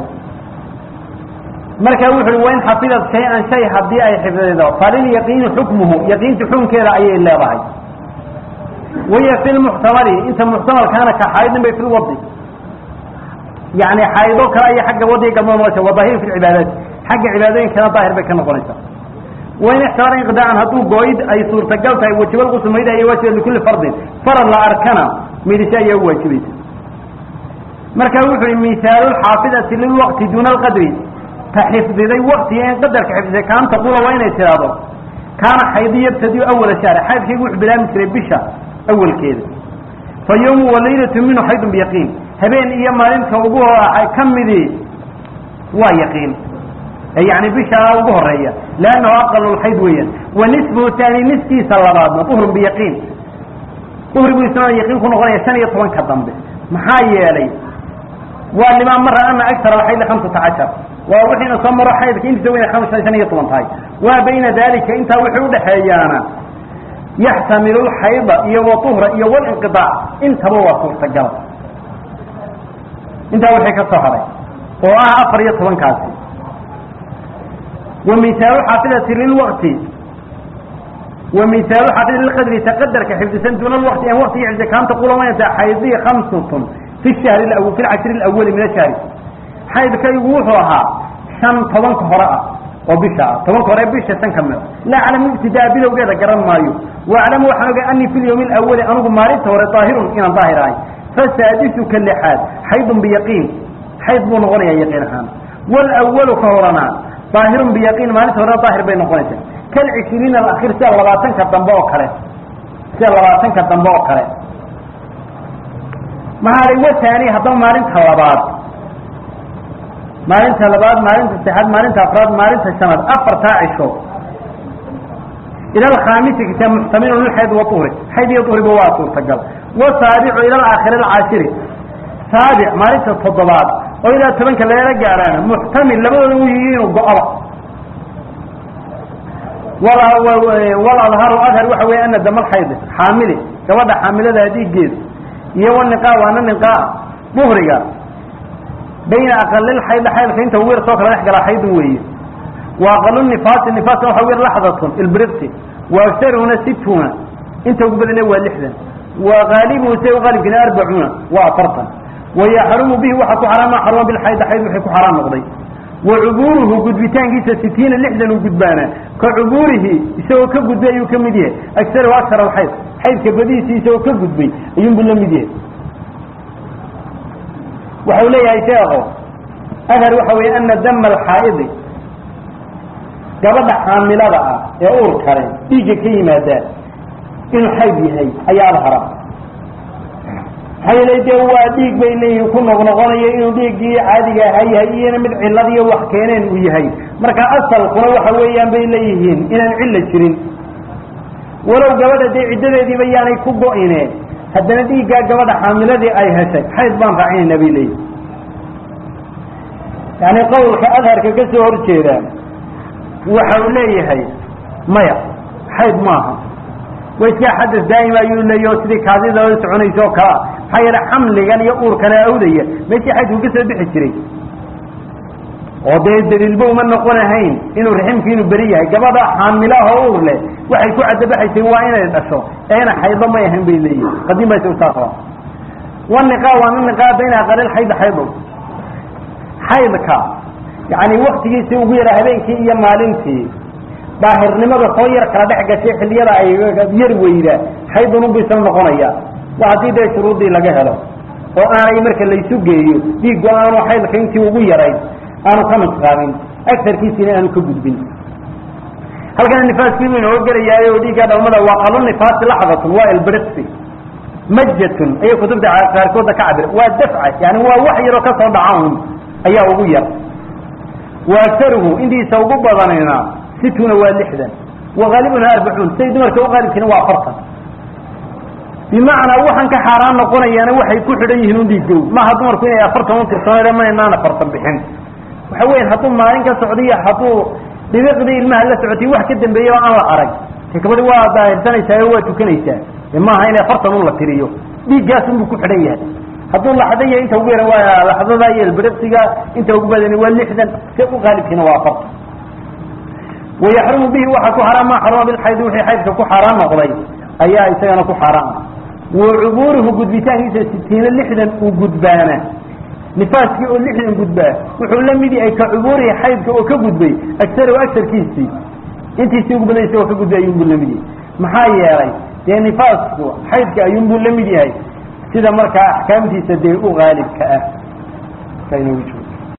marka wuxu ui wain xafidad shay-an shay haddii ay xifdido falilyaqiini xukmuhu yaqiinta xukunkeeda ayay leedahay waya fi lmuxtamali inta muxtamalkaana ka xaydin bay fi lwadi yani xaydo kale iyo xagga wadiga galmada noosha wa daahir fi lcibaadaati xagga cibaadooyinkana daahir bay ka noqonaysaa wain ixtamala inqidaacan hadduu gooyd ay suurtagal tahay wajibal qusl mayda iyo waajiba likulli fardin farad la arkana midisha ayaa u waajibaysa marka wuxu uhi misaalulxaafidati lilwaqti duuna alqadri ta xifdiday waktiga in qadarka xifdiday kaan taqula waa inay tiraahdo kaana xaydi yabtadiu awala shahri xaydkaygu wuxuu bilaabmi jiray bisha awalkeeda fa yawmu walaylatu minhu xaydun biyaqiin habeen iyo maalinta ugu ka midii waa yaqiin yani bisha ugu horeeya lannahu aqalu lxayd weeyaan wa nisbuhu taani niskiisa labaadna duhrun biyaqiin duhri buu isna yaqiin ku noqonaya shan iyo tobanka dambe maxaa yeelay waa limaa mara ana aktar alxayd hamsata cashar waa wixiina soo maro xaydka intiisa weyna hamsa shan iyo toban tahay waa bayna dalika intaa wixii udhaxeeyaana yaxtamilu lxayda iyo waduhra iyo walinqidaac intaba waa suurtagal intaa wixii ka soo haray oo ah afar iyo tobankaasi wa misaalu xaafidati lilwaqti wa misaalu xaafidati lilqadri taqadarka xifdisan duuna lwaqti an waqtiga xifdi kaan taqula waynata xaydii khamsatun fi shahri law fi lcashri alawali min ashahri xaydkaygu wuxuu ahaa shan tobanka hore ah oo bisha ah tobanka hore bisha shan ka mid laa aclamu ibtidaa bilowgeeda garan maayo wa aclamu waxaan ogay anii fi lyawmi alawali anigu maalinta hore daahirun inaan daahir ahay fasaadisuka lixaad xaydun biyaqiin xayd buu noqonayaa yaqiin ahaan walawalu ka horana daahirun biyaqiin maalinta hore daahir bay noqonaysaa kalcishriina alakhir sida labaatanka dambe oo kale sida labaatanka dambe oo kale maxaa watani haddaba maalinta labaad maalinta labaad maalinta saxaad maalinta afraad maalinta shanaad afartaa cisho ila alkhamisi kita muxtamilun lilxayd waduhri xayd iyo duhriba waa suurtagal wasaabicu ila alaakhiri alcaashiri saabic maalinta toddobaad oo ilaa tobanka lagala gaaraana muxtamil labadooda u yihiin inuu go-aba waladharu adhar waxa weeye ana dama alxayd xaamili gabadha xaamilada dhiigeed iyo waniqaa waana niqaa duhriga bayna aqalil xayd xaydka inta ugu yar soo kala dhex galaa xayd weeye wa aqalun nifaas nifaas waxa ugu yar laxdatun ilbirqti wa aktharuhuna sittuna inta ugu badan waa lixdan wa ghaalibu say ghalibina arbacuna wa afartan wa yahrumu bihi waxa ku xaraama xarama bil xayd xayd wixii ku xaraam noqday wa uburuhu gudbitaankiisa sittina lixdan uu gudbaana ka uburihi isagoo ka gudbay ayuu ka mid yahay aktharu akthar al xayd xaydka badiisa isagoo ka gudbay ayuu la mid yahay waxa uu leeyahay sheekho adar waxa weeye ana dam al-haid gabadha xaamilada ah ee uur kale dhiigga ka yimaada inuu xayd yahay ayaa haram hayleeyay waa dhiig bay leeyihiin ku noqnoqonayo inuu dhiigii caadiga yahay iyo mid cilad iyo wax keeneen uu yahay marka asalkuna waxa weeyaan bay leeyihiin inaan cilad jirin walow gabadha day cidadeedii bayaanay ku go'ineen haddana dhiigga gabadha xaamiladii ay heshay xayd baan raacin nabi leey yani qowlka adharka ka soo horjeeda waxa uu leeyahay maya xayd maaha ويسكى حدث دائما يقول لي يوسدي كذي ذا يسعني شوكا هاي الحمل يعني يقول كنا أودية ماشي حد وقصة بحشري وده الدليل بو من نقولنا هين إنه رحم فينه بريء جبابا حاملاه أورله وحيكون عد بحث وين الأشياء أنا حيض ما يهم بيلي قديم يسوي ساقرا والنقاء والنقاء بين أقل الحيض حيضه حيضك يعني وقت يسوي غير هذين كي يمالنتي baahirnimada soo yar kala dhex gashay xilliyada ay yar weyda xaydun u bisan noqonaya waxa diiday shuruudii laga helo oo aanay marka la isu geeyo dhiig go'aan oo xayd intii ugu yaray aanu ka maqaabin aktarkiisina aanu ka gudbin halkan nifaaskii min oo galaya oo dhiiga dhalmada waa qalun nifaas laxdatun waa albarqsi majjatun ay kutubta qaarkood ka cabir waa dafca yani waa wax yar oo ka soo dhacaan ayaa ugu yar waa taruhu indii soo ugu badanayna ستون واللحدا وغالبها أربعون سيد مركب وغالب كنا وافرطا بمعنى وحن كحرام نقول يعني وحي كل حديه ندي جو ما هذو مركب يا فرطا ممكن صار ما ينانا فرطا بحن وحوين حطوا ما إنك السعودية حطوا بمقضي المهل السعودي واحد كده بيجوا على عرق كبر واحد إنسان يسوي وتكنيسة ما هاي فرطا والله تريو دي جاسم بكل حديه حطوا الله حديه أنت وغير لحظة ذي البرتقة أنت وقبلني واللحدا سيبوا غالب كنا وافرطا ويحرم به وحكو حرام ما حرام بالحيض وحي حيث كو حرام قضي ايا يسغنا كو حرام وعبوره قدبتان ستين اللحدا وقدبانه نفاسك اللحدا قدبان وحو لمدي اي كعبوره حيض او كغدبي اكثر واكثر كيسي انت سي قبليسي او كغدبي ينبو لمدي maxaa yeelay ee nifaasku xaydka ayuu buu lamid yahay sida marka ahkaamtiisa day u qaalibka ah kayna